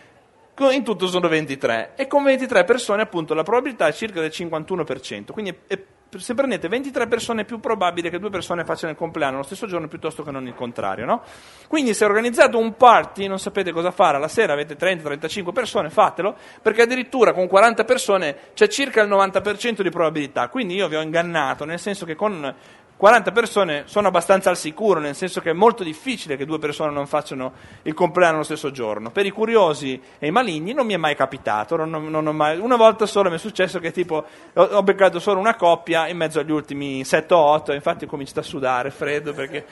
In tutto sono ventitré e con ventitré persone appunto la probabilità è circa del cinquantuno per cento, quindi è, è, se prendete ventitré persone è più probabile che due persone facciano il compleanno lo stesso giorno piuttosto che non il contrario, no? Quindi se organizzate un party, non sapete cosa fare, alla sera avete trenta trentacinque persone, fatelo, perché addirittura con quaranta persone c'è circa il novanta per cento di probabilità, quindi io vi ho ingannato, nel senso che con quaranta persone sono abbastanza al sicuro, nel senso che è molto difficile che due persone non facciano il compleanno lo stesso giorno. Per i curiosi e i maligni non mi è mai capitato, non, non, non ho mai, una volta solo mi è successo che tipo ho, ho beccato solo una coppia in mezzo agli ultimi sette o otto, infatti ho cominciato a sudare, freddo, perché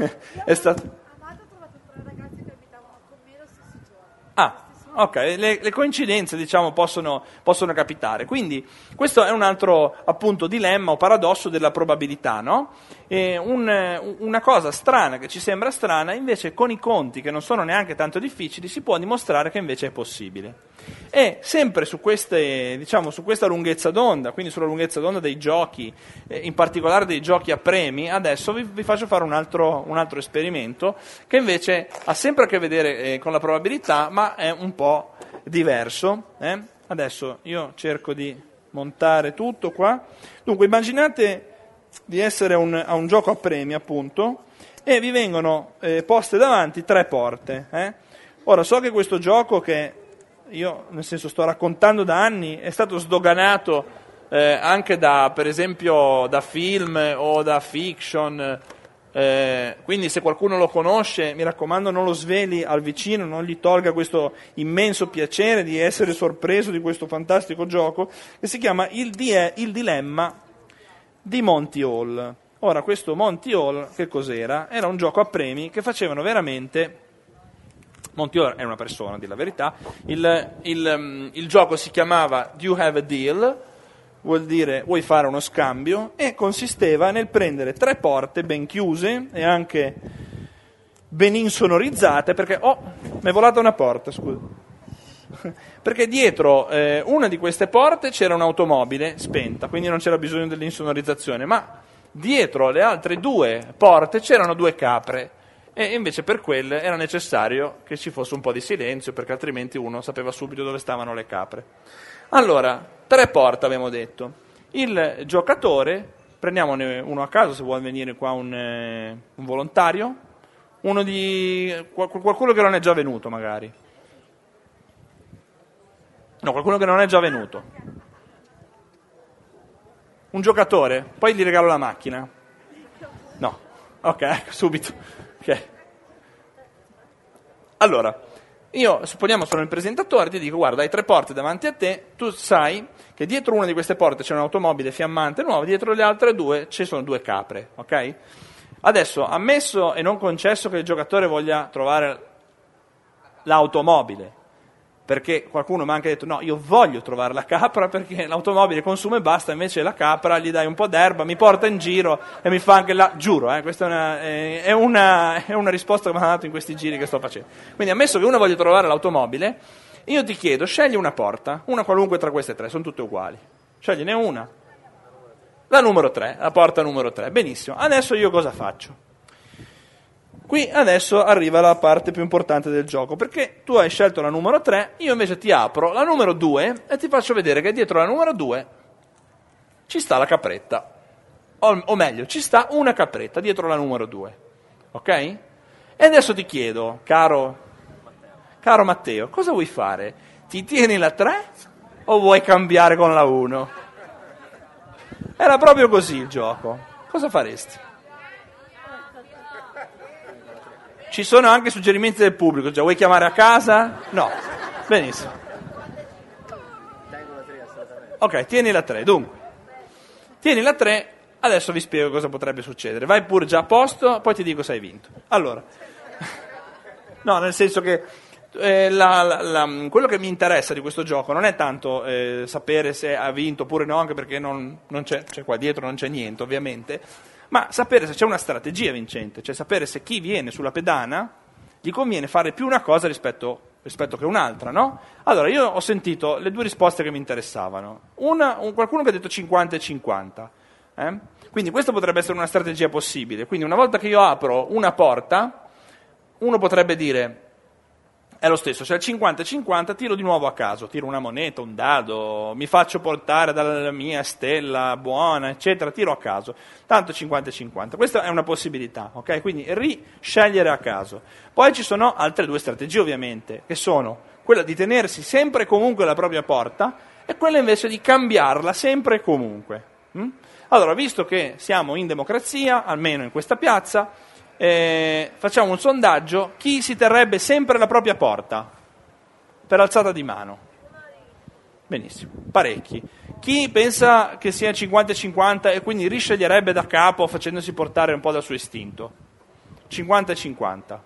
è stato... Amato ha trovato tre ragazzi che abitavano con me lo stesso giorno. Ah, ok, le, le coincidenze diciamo possono, possono capitare, quindi questo è un altro appunto dilemma o paradosso della probabilità, no? E un, una cosa strana che ci sembra strana invece con i conti che non sono neanche tanto difficili si può dimostrare che invece è possibile. E sempre su, queste, diciamo, su questa lunghezza d'onda, quindi sulla lunghezza d'onda dei giochi, eh, in particolare dei giochi a premi, adesso vi, vi faccio fare un altro, un altro esperimento che invece ha sempre a che vedere eh, con la probabilità, ma è un po' diverso. Eh? Adesso io cerco di montare tutto qua. Dunque, immaginate di essere un, a un gioco a premi, appunto, e vi vengono eh, poste davanti tre porte. Eh? Ora, so che questo gioco che io, nel senso, sto raccontando da anni, è stato sdoganato eh, anche da, per esempio, da film o da fiction, eh, quindi se qualcuno lo conosce, mi raccomando, non lo sveli al vicino, non gli tolga questo immenso piacere di essere sorpreso di questo fantastico gioco, che si chiama Il, Die- Il Dilemma di Monty Hall. Ora, questo Monty Hall, che cos'era? Era un gioco a premi che facevano veramente... Monty Hall è una persona, di la verità. Il, il, um, il gioco si chiamava Do You Have a Deal? Vuol dire vuoi fare uno scambio, e consisteva nel prendere tre porte ben chiuse e anche ben insonorizzate, perché oh, mi è volata una porta, scusa. Perché dietro eh, una di queste porte c'era un'automobile spenta, quindi non c'era bisogno dell'insonorizzazione, ma dietro le altre due porte c'erano due capre. E invece per quelle era necessario che ci fosse un po' di silenzio, perché altrimenti uno sapeva subito dove stavano le capre. Allora, tre porte abbiamo detto. Il giocatore, prendiamone uno a caso, se vuole venire qua un, eh, un volontario, uno di qualcuno che non è già venuto magari. No, qualcuno che non è già venuto. Un giocatore, poi gli regalo la macchina. No, ok, subito. Okay. Allora, io, supponiamo sono il presentatore, ti dico, guarda, hai tre porte davanti a te, tu sai che dietro una di queste porte c'è un'automobile fiammante nuova, dietro le altre due ci sono due capre, ok? Adesso, ammesso e non concesso che il giocatore voglia trovare l'automobile, perché qualcuno mi ha anche detto, no, io voglio trovare la capra perché l'automobile consuma e basta, invece la capra gli dai un po' d'erba, mi porta in giro e mi fa anche la... Giuro, eh, questa è una, eh, è, una, è una risposta che mi ha dato in questi giri che sto facendo. Quindi ammesso che uno voglia trovare l'automobile, io ti chiedo, scegli una porta, una qualunque tra queste tre, sono tutte uguali. Scegliene una. La numero tre, la porta numero tre. Benissimo. Adesso io cosa faccio? Qui adesso arriva la parte più importante del gioco, perché tu hai scelto la numero tre, io invece ti apro la numero due e ti faccio vedere che dietro la numero due ci sta la capretta, o, o meglio, ci sta una capretta dietro la numero due, ok? E adesso ti chiedo, caro, caro Matteo, cosa vuoi fare? Ti tieni la tre o vuoi cambiare con la uno? Era proprio così il gioco, cosa faresti? Ci sono anche suggerimenti del pubblico, cioè vuoi chiamare a casa? No, benissimo. Ok, tieni la tre, dunque. Tieni la tre, adesso vi spiego cosa potrebbe succedere. Vai pure già a posto, poi ti dico se hai vinto. Allora, no, nel senso che eh, la, la, la, quello che mi interessa di questo gioco non è tanto eh, sapere se ha vinto oppure no, anche perché non, non c'è, cioè qua dietro non c'è niente, ovviamente, ma sapere se c'è una strategia vincente, cioè sapere se chi viene sulla pedana gli conviene fare più una cosa rispetto, rispetto che un'altra, no? Allora, io ho sentito le due risposte che mi interessavano. Una, un, qualcuno che ha detto cinquanta e cinquanta. Eh? Quindi questa potrebbe essere una strategia possibile. Quindi una volta che io apro una porta, uno potrebbe dire... È lo stesso, se al cinquanta e cinquanta tiro di nuovo a caso, tiro una moneta, un dado, mi faccio portare dalla mia stella buona, eccetera, tiro a caso. Tanto cinquanta e cinquanta. Questa è una possibilità, ok? Quindi riscegliere a caso. Poi ci sono altre due strategie, ovviamente, che sono quella di tenersi sempre e comunque la propria porta e quella invece di cambiarla sempre e comunque. Mm? Allora, visto che siamo in democrazia, almeno in questa piazza, Eh, facciamo un sondaggio, chi si terrebbe sempre la propria porta per alzata di mano? Benissimo, parecchi. Chi pensa che sia cinquanta e cinquanta e quindi risceglierebbe da capo facendosi portare un po' dal suo istinto? cinquanta e cinquanta.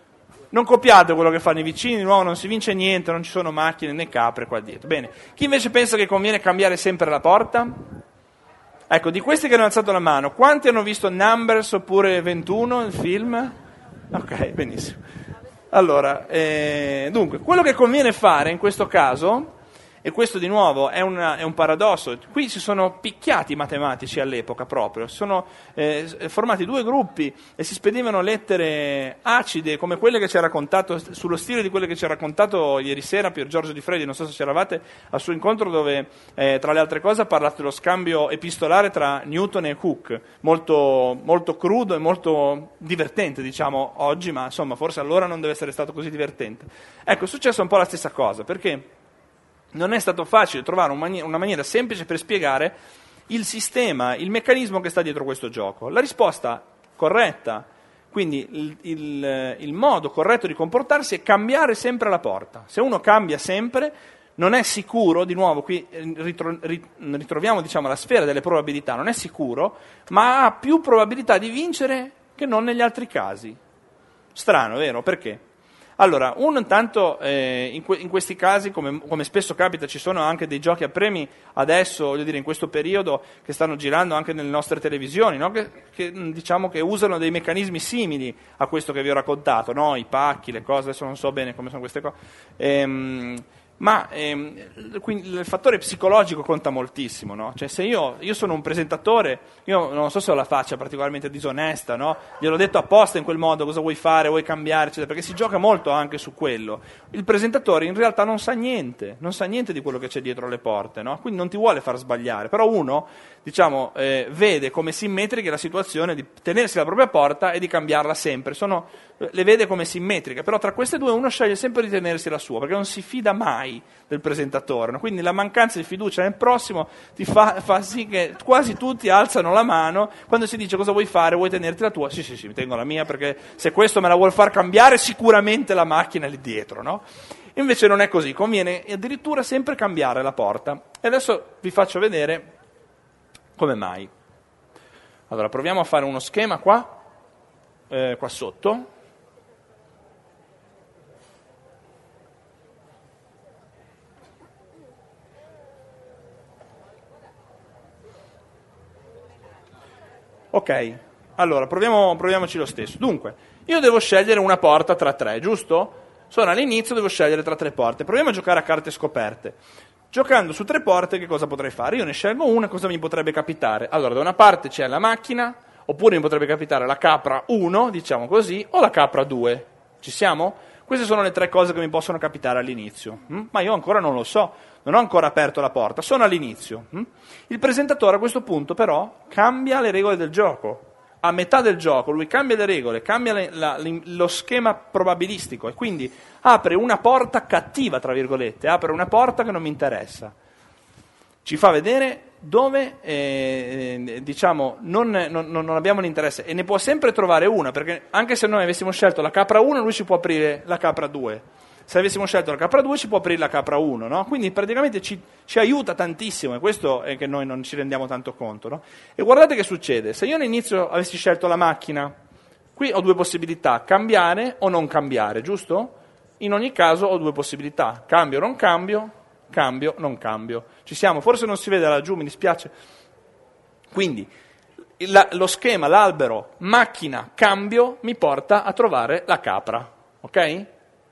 Non copiate quello che fanno i vicini, di nuovo non si vince niente, non ci sono macchine né capre qua dietro. Bene, chi invece pensa che conviene cambiare sempre la porta? Ecco, di questi che hanno alzato la mano, quanti hanno visto Numbers oppure ventuno, il film? Ok, benissimo. Allora, eh, dunque, quello che conviene fare in questo caso, e questo di nuovo è, una, è un paradosso, qui si sono picchiati i matematici all'epoca proprio, si sono eh, formati due gruppi e si spedivano lettere acide come quelle che ci ha raccontato, sullo stile di quelle che ci ha raccontato ieri sera Pier Giorgio Di Freddi, non so se c'eravate al suo incontro dove eh, tra le altre cose ha parlato dello scambio epistolare tra Newton e Hooke, molto, molto crudo e molto divertente diciamo oggi, ma insomma forse allora non deve essere stato così divertente. Ecco, è successa un po' la stessa cosa, perché non è stato facile trovare un mani- una maniera semplice per spiegare il sistema, il meccanismo che sta dietro questo gioco. La risposta corretta, quindi il, il, il modo corretto di comportarsi è cambiare sempre la porta. Se uno cambia sempre, non è sicuro, di nuovo qui ritro- ritroviamo diciamo, la sfera delle probabilità, non è sicuro, ma ha più probabilità di vincere che non negli altri casi. Strano, vero? Perché? Allora, uno intanto eh, in, que- in questi casi, come, come spesso capita, ci sono anche dei giochi a premi adesso, voglio dire, in questo periodo, che stanno girando anche nelle nostre televisioni, no? che, che diciamo che usano dei meccanismi simili a questo che vi ho raccontato, no? I pacchi, le cose, adesso non so bene come sono queste cose. Ehm, ma ehm, quindi il fattore psicologico conta moltissimo, no? Cioè se io, io sono un presentatore, io non so se ho la faccia particolarmente disonesta, no? Gliel'ho detto apposta in quel modo, cosa vuoi fare, vuoi cambiare, eccetera, perché si gioca molto anche su quello. Il presentatore in realtà non sa niente, non sa niente di quello che c'è dietro le porte, no? Quindi non ti vuole far sbagliare, però uno, diciamo, eh, vede come simmetrica la situazione di tenersi la propria porta e di cambiarla sempre, sono, le vede come simmetriche, però tra queste due uno sceglie sempre di tenersi la sua, perché non si fida mai mai del presentatore, no? Quindi la mancanza di fiducia nel prossimo ti fa, fa sì che quasi tutti alzano la mano quando si dice cosa vuoi fare, vuoi tenerti la tua? Sì, sì, sì, mi tengo la mia perché se questo me la vuol far cambiare sicuramente la macchina è lì dietro, no? Invece non è così, conviene addirittura sempre cambiare la porta. E adesso vi faccio vedere come mai. Allora, proviamo a fare uno schema qua, eh, qua sotto. Ok, allora proviamo, proviamoci lo stesso. Dunque, io devo scegliere una porta tra tre, giusto? Sono all'inizio, devo scegliere tra tre porte. Proviamo a giocare a carte scoperte. Giocando su tre porte, che cosa potrei fare? Io ne scelgo una, cosa mi potrebbe capitare? Allora, da una parte c'è la macchina, oppure mi potrebbe capitare la capra uno, diciamo così, o la capra due. Ci siamo? Queste sono le tre cose che mi possono capitare all'inizio. Hm? Ma io ancora non lo so, non ho ancora aperto la porta, sono all'inizio. Hm? Il presentatore a questo punto però cambia le regole del gioco. A metà del gioco lui cambia le regole, cambia le, la, lo schema probabilistico e quindi apre una porta cattiva, tra virgolette, apre una porta che non mi interessa. Ci fa vedere dove eh, diciamo non, non, non abbiamo l'interesse e ne può sempre trovare una, perché anche se noi avessimo scelto la capra uno lui ci può aprire la capra due. Se avessimo scelto la capra due ci può aprire la capra uno, no? Quindi praticamente ci, ci aiuta tantissimo e questo è che noi non ci rendiamo tanto conto, no? E guardate che succede, se io all'inizio avessi scelto la macchina, qui ho due possibilità, cambiare o non cambiare, giusto? In ogni caso ho due possibilità, cambio o non cambio, cambio o non cambio. Ci siamo? Forse non si vede laggiù, mi dispiace. Quindi la, lo schema, l'albero, macchina, cambio, mi porta a trovare la capra, ok?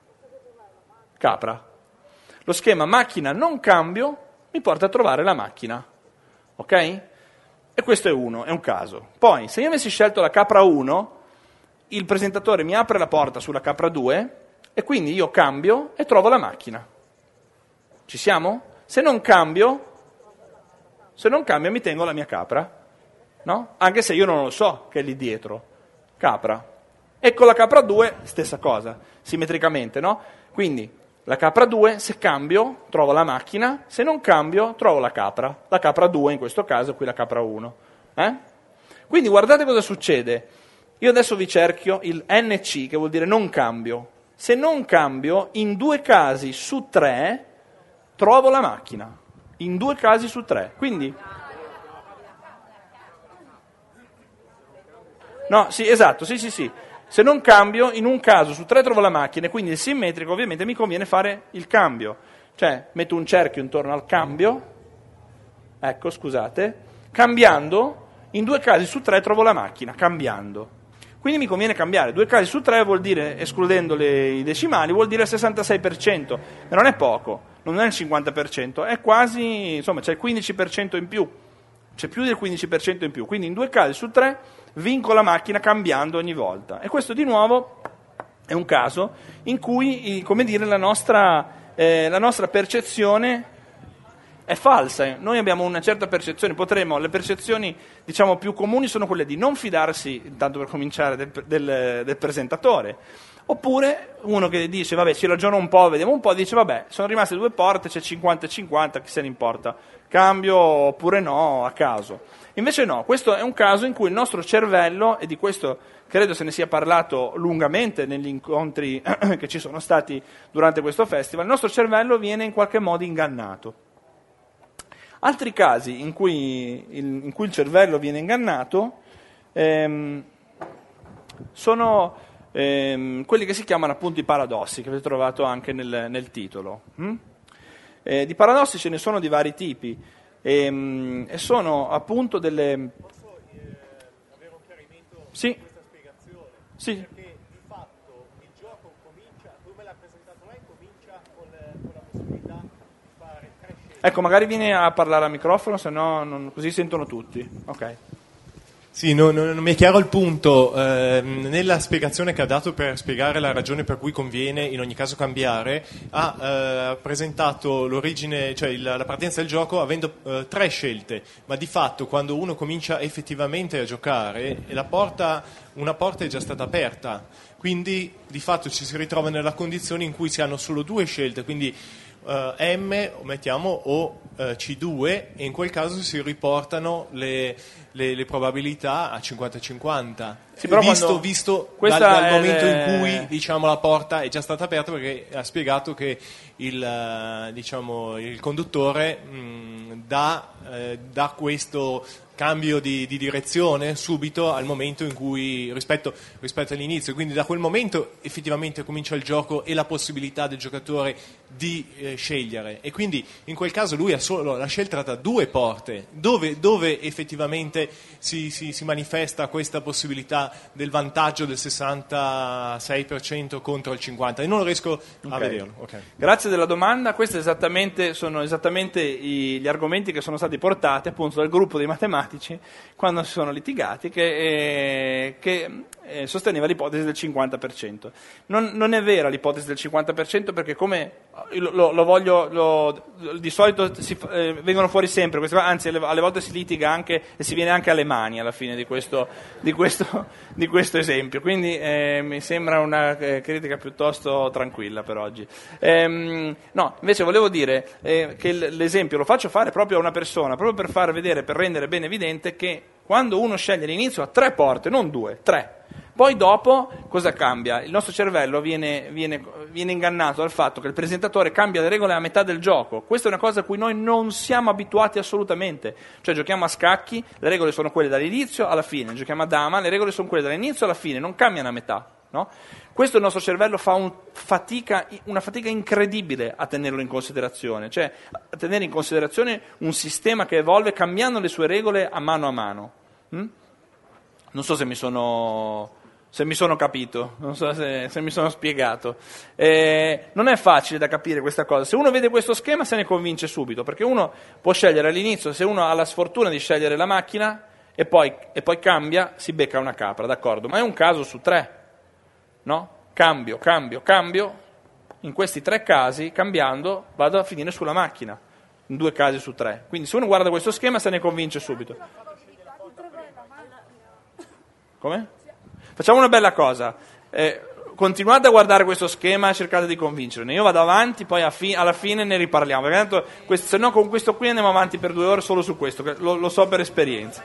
Capra. Lo schema macchina non cambio mi porta a trovare la macchina, ok? E questo è uno, è un caso. Poi, se io avessi scelto la capra uno, il presentatore mi apre la porta sulla capra due e quindi io cambio e trovo la macchina. Ci siamo? Se non cambio, se non cambio mi tengo la mia capra, no? Anche se io non lo so che è lì dietro. Capra. E con la capra due, stessa cosa, simmetricamente, no? Quindi la capra due, se cambio, trovo la macchina, se non cambio, trovo la capra. La capra due in questo caso, qui la capra uno. Eh? Quindi guardate cosa succede. Io adesso vi cerchio il N C, che vuol dire non cambio. Se non cambio, in due casi su tre, trovo la macchina. In due casi su tre. Quindi... No, sì, esatto, sì, sì, sì. Se non cambio, in un caso su tre trovo la macchina, e quindi il simmetrico ovviamente mi conviene fare il cambio. Cioè, metto un cerchio intorno al cambio, ecco, scusate, cambiando, in due casi su tre trovo la macchina, cambiando. Quindi mi conviene cambiare. Due casi su tre vuol dire, escludendo le, i decimali, vuol dire il sessantasei per cento. E non è poco, non è il cinquanta per cento, è quasi, insomma, c'è il quindici per cento in più. C'è più del quindici per cento in più. Quindi in due casi su tre vinco la macchina cambiando ogni volta. E questo di nuovo è un caso in cui, come dire, la nostra, eh, la nostra percezione è falsa. Noi abbiamo una certa percezione, potremmo, le percezioni diciamo più comuni sono quelle di non fidarsi, tanto per cominciare, del, del, del presentatore. Oppure uno che dice, vabbè, ci ragiono un po', vediamo un po', dice, vabbè, sono rimaste due porte, c'è cinquanta e cinquanta, chi se ne importa, cambio oppure no, a caso. Invece no, questo è un caso in cui il nostro cervello, e di questo credo se ne sia parlato lungamente negli incontri che ci sono stati durante questo festival, il nostro cervello viene in qualche modo ingannato. Altri casi in cui il, in cui il cervello viene ingannato ehm, sono... Ehm, quelli che si chiamano appunto i paradossi, che avete trovato anche nel, nel titolo. Hm? Eh, di paradossi ce ne sono di vari tipi ehm, e sono appunto delle... Posso eh, avere un chiarimento sì. su questa spiegazione? Sì. Perché di fatto il gioco comincia, come l'ha presentato lei, comincia con, con la possibilità di fare tre scelte. Ecco, magari vieni a parlare al microfono, se no non, così sentono tutti. Ok. Sì, no, no, non mi è chiaro il punto. Eh, nella spiegazione che ha dato per spiegare la ragione per cui conviene in ogni caso cambiare, ha eh, presentato l'origine, cioè il, la partenza del gioco avendo eh, tre scelte, ma di fatto quando uno comincia effettivamente a giocare la porta, una porta è già stata aperta, quindi di fatto ci si ritrova nella condizione in cui si hanno solo due scelte, quindi eh, M, mettiamo, o eh, C due, e in quel caso si riportano le, le, le probabilità a cinquanta cinquanta. Sì, però visto quando- visto dal, questa dal è momento le- in cui, diciamo, la porta è già stata aperta, perché ha spiegato che il, eh, diciamo, il conduttore mh, dà, eh, dà questo cambio di, di direzione subito al momento in cui rispetto, rispetto all'inizio, quindi da quel momento effettivamente comincia il gioco e la possibilità del giocatore di eh, scegliere, e quindi in quel caso lui ha solo la scelta tra due porte dove, dove effettivamente si, si, si manifesta questa possibilità del vantaggio del sessantasei per cento contro il cinquanta per cento, e non riesco a Ok. vederlo. Ok. Grazie della domanda. Questi esattamente, sono esattamente i- gli argomenti che sono stati portati appunto dal gruppo dei matematici quando si sono litigati, che, eh, che eh, sosteneva l'ipotesi del cinquanta per cento. Non, non è vera l'ipotesi del cinquanta per cento, perché come lo, lo- lo voglio, lo- di solito si, fa- eh, vengono fuori sempre queste cose, anzi alle, alle volte si litiga anche e si viene anche alle mani alla fine di questo, di questo, di questo esempio, quindi eh, mi sembra una eh, critica piuttosto tranquilla per oggi. Ehm, no, invece volevo dire eh, che l- l'esempio lo faccio fare proprio a una persona, proprio per far vedere, per rendere ben evidente che quando uno sceglie l'inizio ha tre porte, non due, tre. Poi dopo cosa cambia? Il nostro cervello viene, viene, viene ingannato dal fatto che il presentatore cambia le regole a metà del gioco. Questa è una cosa a cui noi non siamo abituati assolutamente. Cioè giochiamo a scacchi, le regole sono quelle dall'inizio alla fine, giochiamo a dama, le regole sono quelle dall'inizio alla fine, non cambiano a metà. No? Questo il nostro cervello fa un fatica, una fatica incredibile a tenerlo in considerazione, cioè a tenere in considerazione un sistema che evolve cambiando le sue regole a mano a mano. Mm? Non so se mi sono... se mi sono capito, non so se, se mi sono spiegato. Eh, non è facile da capire questa cosa. Se uno vede questo schema se ne convince subito, perché uno può scegliere all'inizio, se uno ha la sfortuna di scegliere la macchina e poi, e poi cambia, si becca una capra, d'accordo? Ma è un caso su tre, no? Cambio, cambio, cambio. In questi tre casi, cambiando, vado a finire sulla macchina, in due casi su tre. Quindi se uno guarda questo schema se ne convince subito. Come? Facciamo una bella cosa, eh, continuate a guardare questo schema e cercate di convincerne. Io vado avanti, poi a fi- alla fine ne riparliamo, perché tanto questo, se no con questo qui andiamo avanti per due ore solo su questo, che lo, lo so per esperienza.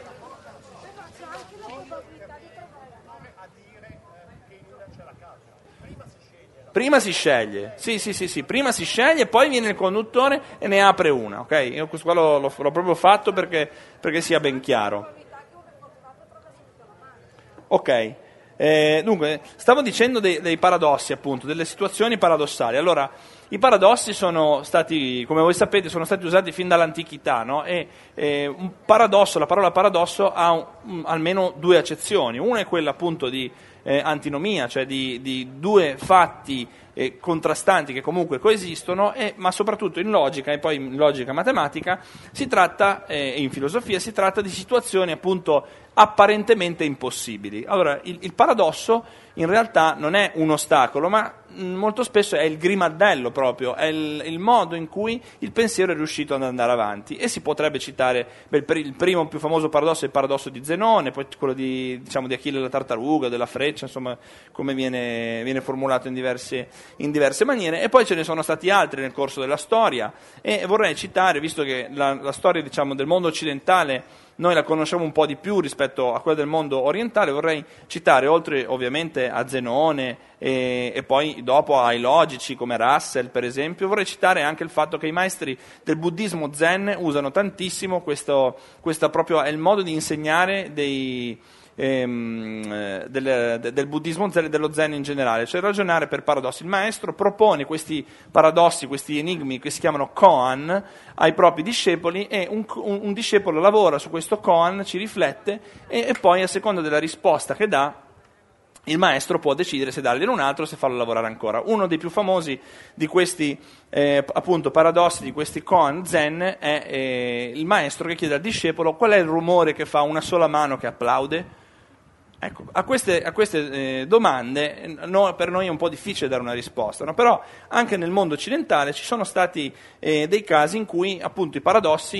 Prima si sceglie, sì sì sì sì, prima si sceglie, poi viene il conduttore e ne apre una, ok? Io questo qua l'ho, l'ho, l'ho proprio fatto perché, perché sia ben chiaro. Ok. Eh, dunque, stavo dicendo dei, dei paradossi, appunto, delle situazioni paradossali. Allora, i paradossi sono stati, come voi sapete, sono stati usati fin dall'antichità, no? E eh, un paradosso, la parola paradosso ha un, un, almeno due accezioni. Una è quella appunto di eh, antinomia, cioè di, di due fatti eh, contrastanti che comunque coesistono, e, ma soprattutto in logica e poi in logica matematica si tratta, eh, e in filosofia si tratta di situazioni appunto apparentemente impossibili. Allora, il, il paradosso in realtà non è un ostacolo, ma mh, molto spesso è il grimaldello proprio, è il, il modo in cui il pensiero è riuscito ad andare avanti. E si potrebbe citare, beh, il, pr- il primo più famoso paradosso è il paradosso di Zenone, poi quello di, diciamo, di Achille la tartaruga, della freccia, insomma, come viene, viene formulato in diverse, in diverse maniere, e poi ce ne sono stati altri nel corso della storia, e vorrei citare, visto che la, la storia, diciamo, del mondo occidentale noi la conosciamo un po' di più rispetto a quella del mondo orientale, vorrei citare, oltre ovviamente a Zenone e, e poi dopo ai logici come Russell per esempio, vorrei citare anche il fatto che i maestri del buddismo zen usano tantissimo questo, questo proprio è il modo di insegnare dei... Ehm, del, del buddismo zen e dello zen in generale, cioè ragionare per paradossi. Il maestro propone questi paradossi, questi enigmi che si chiamano koan ai propri discepoli, e un, un, un discepolo lavora su questo koan, ci riflette e, e poi a seconda della risposta che dà il maestro può decidere se dargliene un altro o se farlo lavorare ancora. Uno dei più famosi di questi eh, appunto paradossi, di questi koan zen, è eh, il maestro che chiede al discepolo qual è il rumore che fa una sola mano che applaude. Ecco, a queste, a queste eh, domande no, per noi è un po' difficile dare una risposta, no? Però anche nel mondo occidentale ci sono stati eh, dei casi in cui appunto i paradossi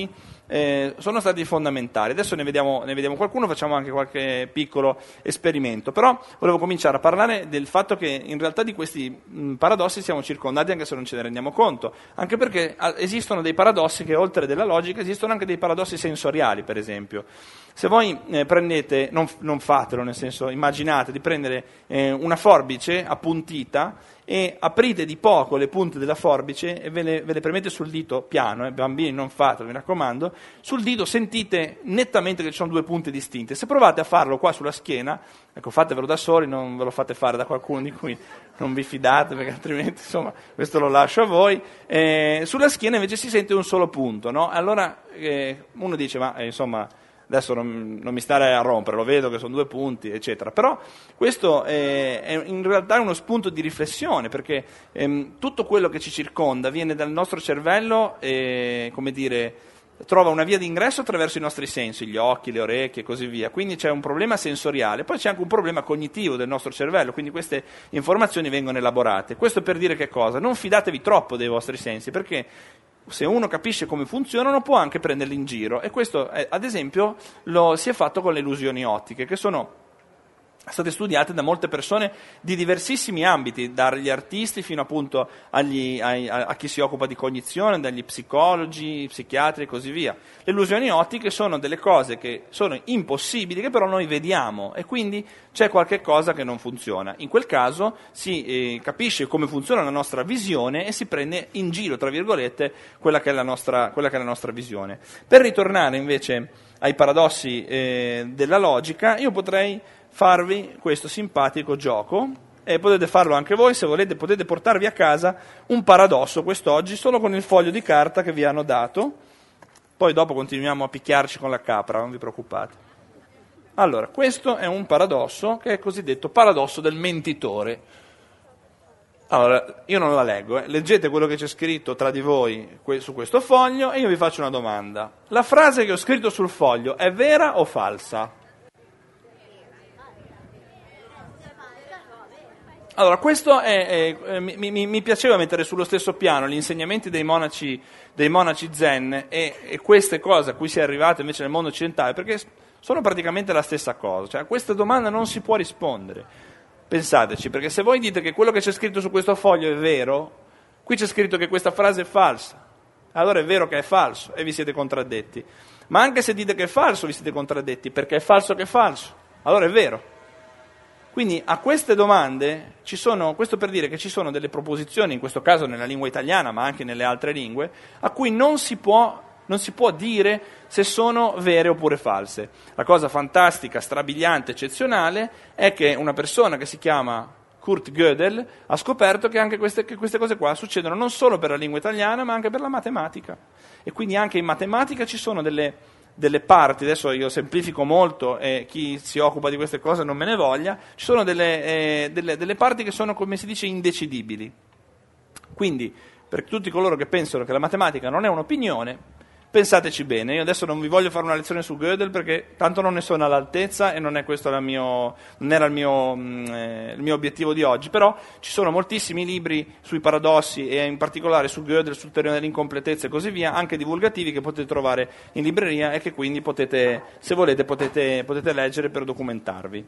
eh, sono stati fondamentali. Adesso ne vediamo, ne vediamo qualcuno, facciamo anche qualche piccolo esperimento, però volevo cominciare a parlare del fatto che in realtà di questi mh, paradossi siamo circondati anche se non ce ne rendiamo conto, anche perché a, esistono dei paradossi che oltre della logica esistono anche dei paradossi sensoriali, per esempio. Se voi eh, prendete, non, non fatelo, nel senso immaginate di prendere eh, una forbice appuntita e aprite di poco le punte della forbice e ve le, ve le premete sul dito piano, eh, bambini non fatelo, mi raccomando, sul dito sentite nettamente che ci sono due punte distinte. Se provate a farlo qua sulla schiena, ecco, fatevelo da soli, non ve lo fate fare da qualcuno di cui non vi fidate, perché altrimenti, insomma, questo lo lascio a voi. Eh, sulla schiena invece si sente un solo punto, no? Allora eh, uno dice, ma eh, insomma, adesso non, non mi stare a rompere, lo vedo che sono due punti, eccetera. Però questo è, è in realtà uno spunto di riflessione, perché ehm, tutto quello che ci circonda viene dal nostro cervello e, come dire, trova una via d'ingresso attraverso i nostri sensi, gli occhi, le orecchie e così via. Quindi c'è un problema sensoriale, poi c'è anche un problema cognitivo del nostro cervello, quindi queste informazioni vengono elaborate. Questo per dire che cosa? Non fidatevi troppo dei vostri sensi, perché se uno capisce come funzionano può anche prenderli in giro, e questo è, ad esempio lo si è fatto con le illusioni ottiche, che sono state studiate da molte persone di diversissimi ambiti, dagli artisti fino appunto agli, ai, a, a chi si occupa di cognizione, dagli psicologi, psichiatri e così via. Le illusioni ottiche sono delle cose che sono impossibili, che però noi vediamo, e quindi c'è qualche cosa che non funziona. In quel caso si eh, capisce come funziona la nostra visione e si prende in giro, tra virgolette, quella che è la nostra, quella che è la nostra visione. Per ritornare invece ai paradossi eh, della logica, io potrei farvi questo simpatico gioco, e potete farlo anche voi se volete, potete portarvi a casa un paradosso quest'oggi solo con il foglio di carta che vi hanno dato, poi dopo continuiamo a picchiarci con la capra, non vi preoccupate. Allora, questo è un paradosso che è cosiddetto paradosso del mentitore. Allora, io non la leggo, eh. Leggete quello che c'è scritto tra di voi que- su questo foglio e io vi faccio una domanda. La frase che ho scritto sul foglio è vera o falsa? Allora, questo è, è, mi, mi, mi piaceva mettere sullo stesso piano gli insegnamenti dei monaci, dei monaci zen e, e queste cose a cui si è arrivati invece nel mondo occidentale, perché sono praticamente la stessa cosa. Cioè, a questa domanda non si può rispondere. Pensateci, perché se voi dite che quello che c'è scritto su questo foglio è vero, qui c'è scritto che questa frase è falsa. Allora è vero che è falso e vi siete contraddetti. Ma anche se dite che è falso vi siete contraddetti, perché è falso che è falso. Allora è vero. Quindi a queste domande ci sono, questo per dire che ci sono delle proposizioni, in questo caso nella lingua italiana, ma anche nelle altre lingue, a cui non si può, non si può dire se sono vere oppure false. La cosa fantastica, strabiliante, eccezionale è che una persona che si chiama Kurt Gödel ha scoperto che anche queste, che queste cose qua succedono non solo per la lingua italiana, ma anche per la matematica. E quindi anche in matematica ci sono delle delle parti, adesso io semplifico molto e chi si occupa di queste cose non me ne voglia, ci sono delle, eh, delle, delle parti che sono, come si dice, indecidibili. Quindi, per tutti coloro che pensano che la matematica non è un'opinione, pensateci bene. Io adesso non vi voglio fare una lezione su Gödel perché tanto non ne sono all'altezza e non è questo la mio, non era il mio, mh, eh, il mio obiettivo di oggi, però ci sono moltissimi libri sui paradossi e in particolare su Gödel, sul teorema dell'incompletezza e così via, anche divulgativi, che potete trovare in libreria e che quindi potete, se volete, potete, potete leggere per documentarvi.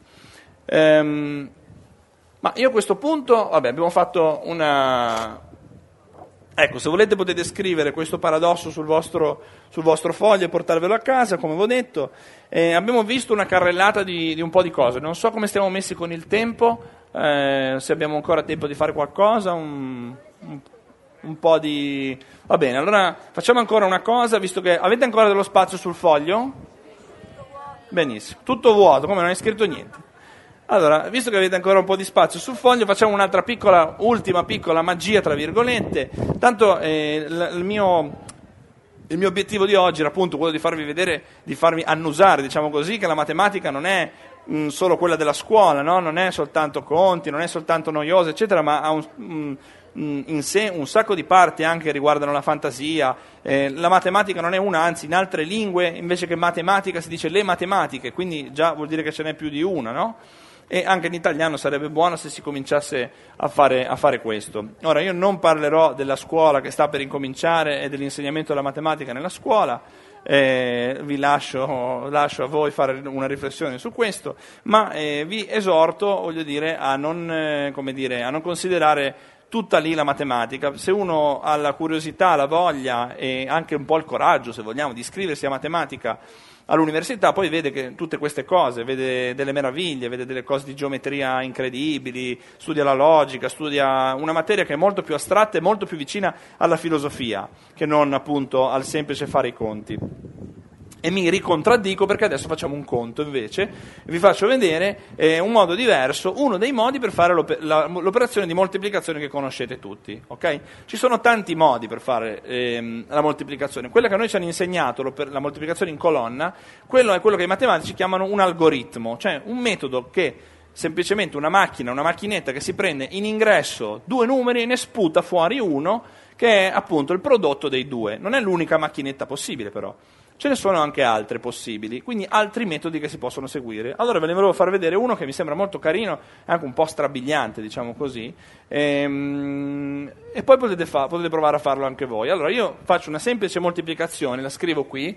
Ehm, ma io a questo punto, vabbè, abbiamo fatto una... Ecco, se volete potete scrivere questo paradosso sul vostro, sul vostro foglio e portarvelo a casa, come vi ho detto. Eh, abbiamo visto una carrellata di, di un po' di cose, non so come stiamo messi con il tempo, eh, se abbiamo ancora tempo di fare qualcosa, un, un, un po' di... Va bene, allora facciamo ancora una cosa, visto che avete ancora dello spazio sul foglio? Benissimo, tutto vuoto, come non è scritto niente. Allora, visto che avete ancora un po' di spazio sul foglio, facciamo un'altra piccola, ultima piccola magia, tra virgolette. Tanto eh, l- il, mio, il mio obiettivo di oggi era appunto quello di farvi vedere, di farvi annusare, diciamo così, che la matematica non è mh, solo quella della scuola, no? Non è soltanto conti, non è soltanto noiosa, eccetera, ma ha un, mh, in sé un sacco di parti anche che riguardano la fantasia. Eh, la matematica non è una, anzi in altre lingue invece che matematica si dice le matematiche, quindi già vuol dire che ce n'è più di una, no? E anche in italiano sarebbe buono se si cominciasse a fare, a fare questo. Ora, io non parlerò della scuola che sta per incominciare e dell'insegnamento della matematica nella scuola, eh, vi lascio, lascio a voi fare una riflessione su questo, ma eh, vi esorto, voglio dire, a non, eh, come dire, a non considerare tutta lì la matematica. Se uno ha la curiosità, la voglia e anche un po' il coraggio, se vogliamo, di iscriversi a matematica all'università, poi vede che tutte queste cose, vede delle meraviglie, vede delle cose di geometria incredibili, studia la logica, studia una materia che è molto più astratta e molto più vicina alla filosofia, che non appunto al semplice fare i conti. E mi ricontraddico perché adesso facciamo un conto invece, vi faccio vedere eh, un modo diverso, uno dei modi per fare l'oper- la, l'operazione di moltiplicazione che conoscete tutti, ok? Ci sono tanti modi per fare ehm, la moltiplicazione. Quella che a noi ci hanno insegnato, la moltiplicazione in colonna, quello è quello che i matematici chiamano un algoritmo, cioè un metodo che semplicemente una macchina, una macchinetta che si prende in ingresso due numeri e ne sputa fuori uno, che è appunto il prodotto dei due. Non è l'unica macchinetta possibile però. Ce ne sono anche altre possibili, quindi altri metodi che si possono seguire. Allora ve ne volevo far vedere uno che mi sembra molto carino, e anche un po' strabiliante, diciamo così, ehm, e poi potete, fa- potete provare a farlo anche voi. Allora io faccio una semplice moltiplicazione, la scrivo qui,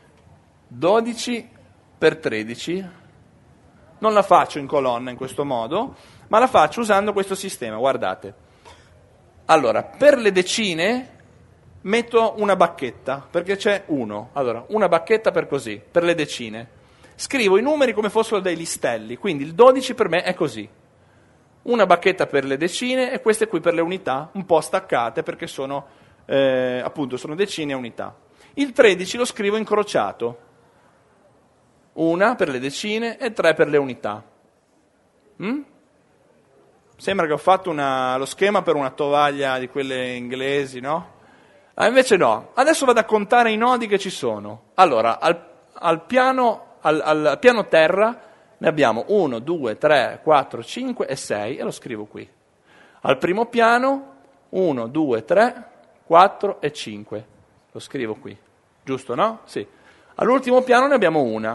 dodici per tredici, non la faccio in colonna in questo modo, ma la faccio usando questo sistema, guardate. Allora, per le decine metto una bacchetta, perché c'è uno. Allora, una bacchetta per così, per le decine. Scrivo i numeri come fossero dei listelli, quindi il dodici per me è così. Una bacchetta per le decine e queste qui per le unità, un po' staccate perché sono, eh, appunto, sono decine e unità. Il tredici lo scrivo incrociato. Una per le decine e tre per le unità. Mm? Sembra che ho fatto una, lo schema per una tovaglia di quelle inglesi, no? Ah, invece no, adesso vado a contare i nodi che ci sono. Allora, al, al, piano, al, al piano terra ne abbiamo uno, due, tre, quattro, cinque e sei, e lo scrivo qui. Al primo piano uno, due, tre, quattro e cinque, lo scrivo qui. Giusto, no? Sì. All'ultimo piano ne abbiamo una.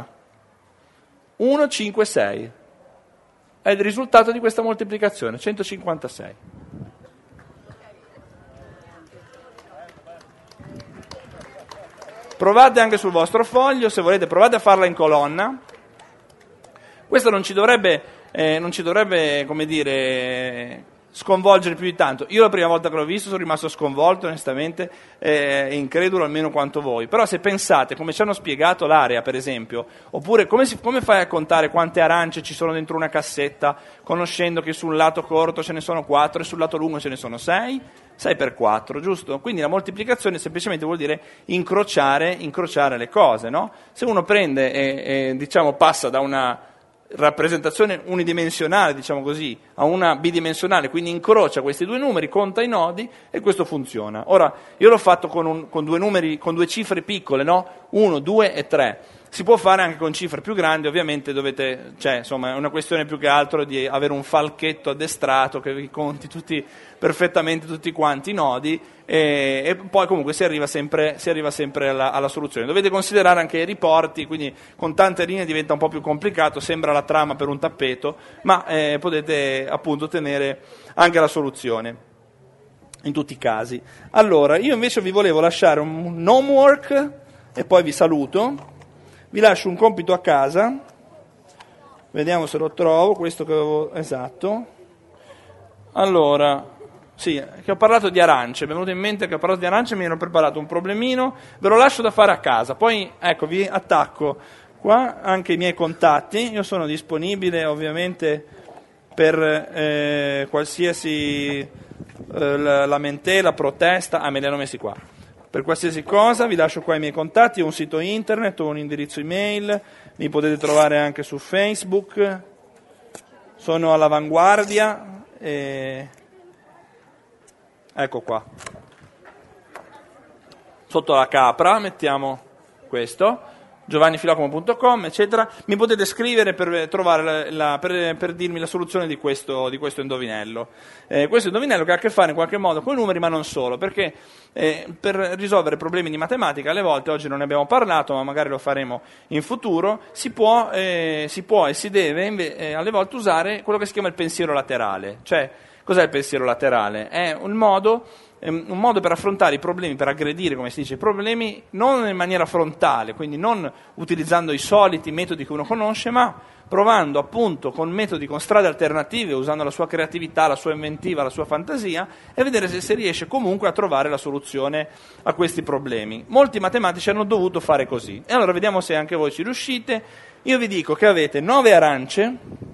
uno, cinque, sei. È il risultato di questa moltiplicazione, centocinquantasei. Provate anche sul vostro foglio, se volete provate a farla in colonna. Questo non ci dovrebbe, eh, non ci dovrebbe, come dire, sconvolgere più di tanto. Io la prima volta che l'ho visto sono rimasto sconvolto, onestamente, e eh, incredulo almeno quanto voi. Però se pensate, come ci hanno spiegato l'area, per esempio, oppure come, si, come fai a contare quante arance ci sono dentro una cassetta, conoscendo che sul lato corto ce ne sono quattro e sul lato lungo ce ne sono sei? sei per quattro, giusto? Quindi la moltiplicazione semplicemente vuol dire incrociare, incrociare le cose, no? Se uno prende e, e diciamo passa da una rappresentazione unidimensionale, diciamo così, a una bidimensionale, quindi incrocia questi due numeri, conta i nodi e questo funziona. Ora, io l'ho fatto con, un, con due numeri, con due cifre piccole, no? uno, due e tre. Si può fare anche con cifre più grandi, ovviamente dovete, cioè, insomma, è una questione più che altro di avere un falchetto addestrato che vi conti tutti perfettamente tutti quanti i nodi e, e poi comunque si arriva sempre, si arriva sempre alla, alla soluzione. Dovete considerare anche i riporti, quindi con tante linee diventa un po' più complicato, sembra la trama per un tappeto, ma eh, potete appunto ottenere anche la soluzione in tutti i casi. Allora, io invece vi volevo lasciare un homework e poi vi saluto. Vi lascio un compito a casa, vediamo se lo trovo, questo che avevo, esatto. Allora, sì, che ho parlato di arance, mi è venuto in mente che ho parlato di arance e mi ero preparato un problemino, ve lo lascio da fare a casa, poi ecco vi attacco qua anche i miei contatti, io sono disponibile ovviamente per eh, qualsiasi eh, lamentela, protesta, ah me li hanno messi qua. Per qualsiasi cosa vi lascio qua i miei contatti, ho un sito internet, ho un indirizzo email, mi potete trovare anche su Facebook, sono all'avanguardia, e... ecco qua. Sotto la capra mettiamo questo, giovanni filocomo punto com, eccetera. Mi potete scrivere per trovare la, la, per, per dirmi la soluzione di questo, di questo indovinello. Eh, questo indovinello che ha a che fare in qualche modo con i numeri, ma non solo, perché eh, per risolvere problemi di matematica, alle volte, oggi non ne abbiamo parlato, ma magari lo faremo in futuro, si può, eh, si può e si deve inve- eh, alle volte usare quello che si chiama il pensiero laterale, cioè Cos'è il pensiero laterale? È un modo, ehm, un modo per affrontare i problemi, per aggredire, come si dice, i problemi non in maniera frontale, quindi non utilizzando i soliti metodi che uno conosce, ma provando appunto con metodi, con strade alternative, usando la sua creatività, la sua inventiva, la sua fantasia, e vedere se si riesce comunque a trovare la soluzione a questi problemi. Molti matematici hanno dovuto fare così. E allora vediamo se anche voi ci riuscite. Io vi dico che avete nove arance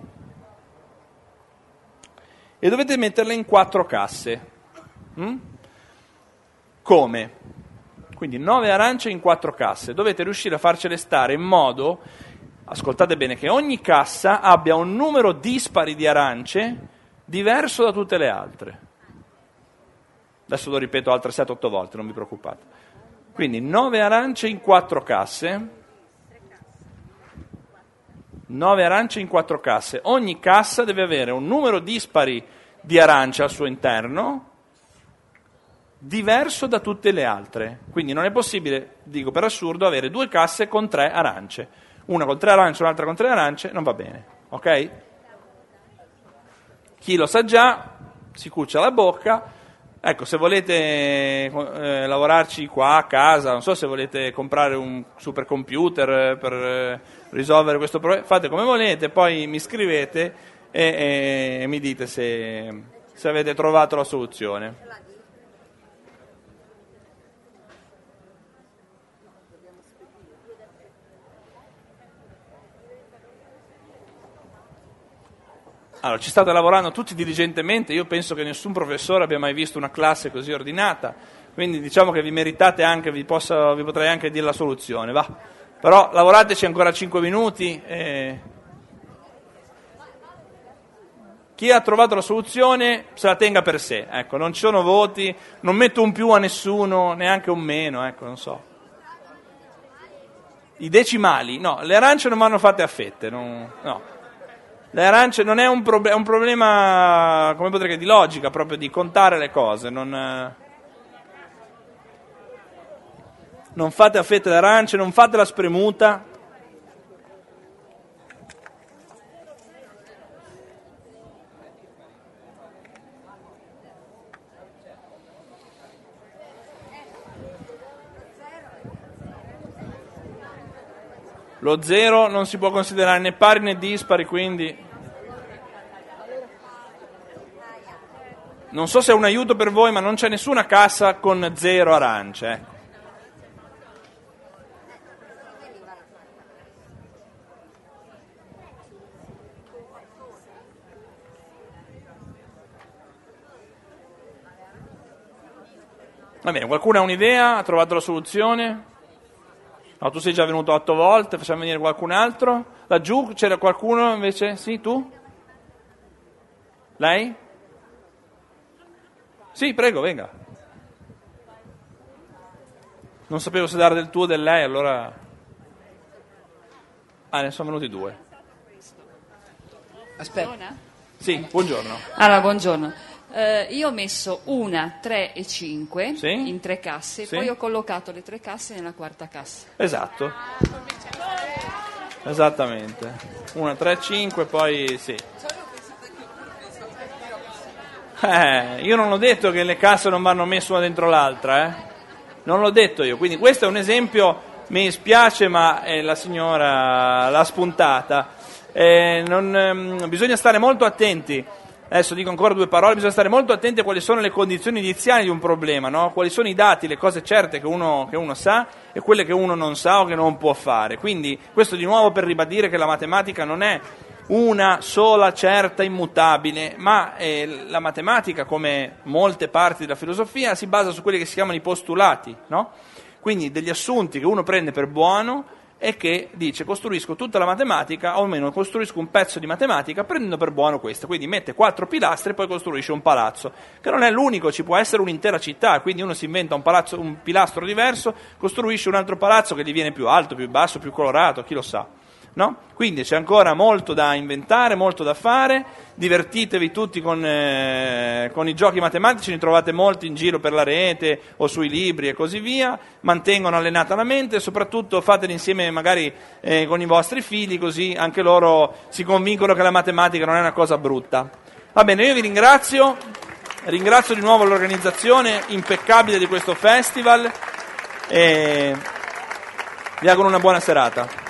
e dovete metterle in quattro casse. Mm? Come? Quindi nove arance in quattro casse. Dovete riuscire a farcele stare in modo, ascoltate bene, che ogni cassa abbia un numero dispari di arance diverso da tutte le altre. Adesso lo ripeto altre sette otto volte, non vi preoccupate. Quindi nove arance in quattro casse. nove arance in quattro casse. Ogni cassa deve avere un numero dispari di arance al suo interno, diverso da tutte le altre. Quindi non è possibile, dico per assurdo, avere due casse con tre arance. Una con tre arance, un'altra con tre arance, non va bene. Ok? Chi lo sa già, si cuccia la bocca. Ecco, se volete eh, lavorarci qua a casa, non so se volete comprare un supercomputer per eh, risolvere questo problema, fate come volete, poi mi scrivete e, e mi dite se, se avete trovato la soluzione. Allora, ci state lavorando tutti diligentemente, io penso che nessun professore abbia mai visto una classe così ordinata, quindi diciamo che vi meritate anche, vi, posso, vi potrei anche dire la soluzione, va. Però lavorateci ancora cinque minuti. E... Chi ha trovato la soluzione se la tenga per sé, ecco, non ci sono voti, non metto un più a nessuno, neanche un meno, ecco, non so. I decimali, no, le arance non vanno fatte a fette, non, no. Le arance non è un, prob- è un problema, come potrei dire, di logica, proprio di contare le cose. Non, non fate a fette le arance, non fate la spremuta. Lo zero non si può considerare né pari né dispari, quindi non so se è un aiuto per voi, ma non c'è nessuna cassa con zero arance. Ecco. Va bene, qualcuno ha un'idea? Ha trovato la soluzione? No, tu sei già venuto otto volte, facciamo venire qualcun altro. Laggiù c'era qualcuno invece? Sì, tu? Lei? Sì, prego, venga. Non sapevo se dare del tuo o del lei, allora... Ah, ne sono venuti due. Aspetta. Sì, buongiorno. Allora, buongiorno. Uh, io ho messo una, tre e cinque sì? in tre casse, sì? Poi ho collocato le tre casse nella quarta cassa. Esatto. Esattamente. Una, tre, cinque, poi sì. Eh, io non ho detto che le casse non vanno messe una dentro l'altra, eh? Non l'ho detto io. Quindi questo è un esempio, mi spiace, ma eh, la signora l'ha spuntata. Eh, non, ehm, bisogna stare molto attenti. Adesso dico ancora due parole, bisogna stare molto attenti a quali sono le condizioni iniziali di un problema, no? Quali sono i dati, le cose certe che uno, che uno sa e quelle che uno non sa o che non può fare. Quindi questo di nuovo per ribadire che la matematica non è una sola, certa, immutabile, ma eh, la matematica, come molte parti della filosofia, si basa su quelli che si chiamano i postulati, no? Quindi degli assunti che uno prende per buono e che dice costruisco tutta la matematica, o almeno costruisco un pezzo di matematica prendendo per buono questo, quindi mette quattro pilastri e poi costruisce un palazzo, che non è l'unico, ci può essere un'intera città, quindi uno si inventa un, palazzo, un pilastro diverso, costruisce un altro palazzo che diviene più alto, più basso, più colorato, chi lo sa. No? Quindi c'è ancora molto da inventare, molto da fare, divertitevi tutti con, eh, con i giochi matematici, ne trovate molti in giro per la rete o sui libri e così via, mantengono allenata la mente e soprattutto fateli insieme magari eh, con i vostri figli, così anche loro si convincono che la matematica non è una cosa brutta. Va bene, io vi ringrazio, ringrazio di nuovo l'organizzazione impeccabile di questo festival e vi auguro una buona serata.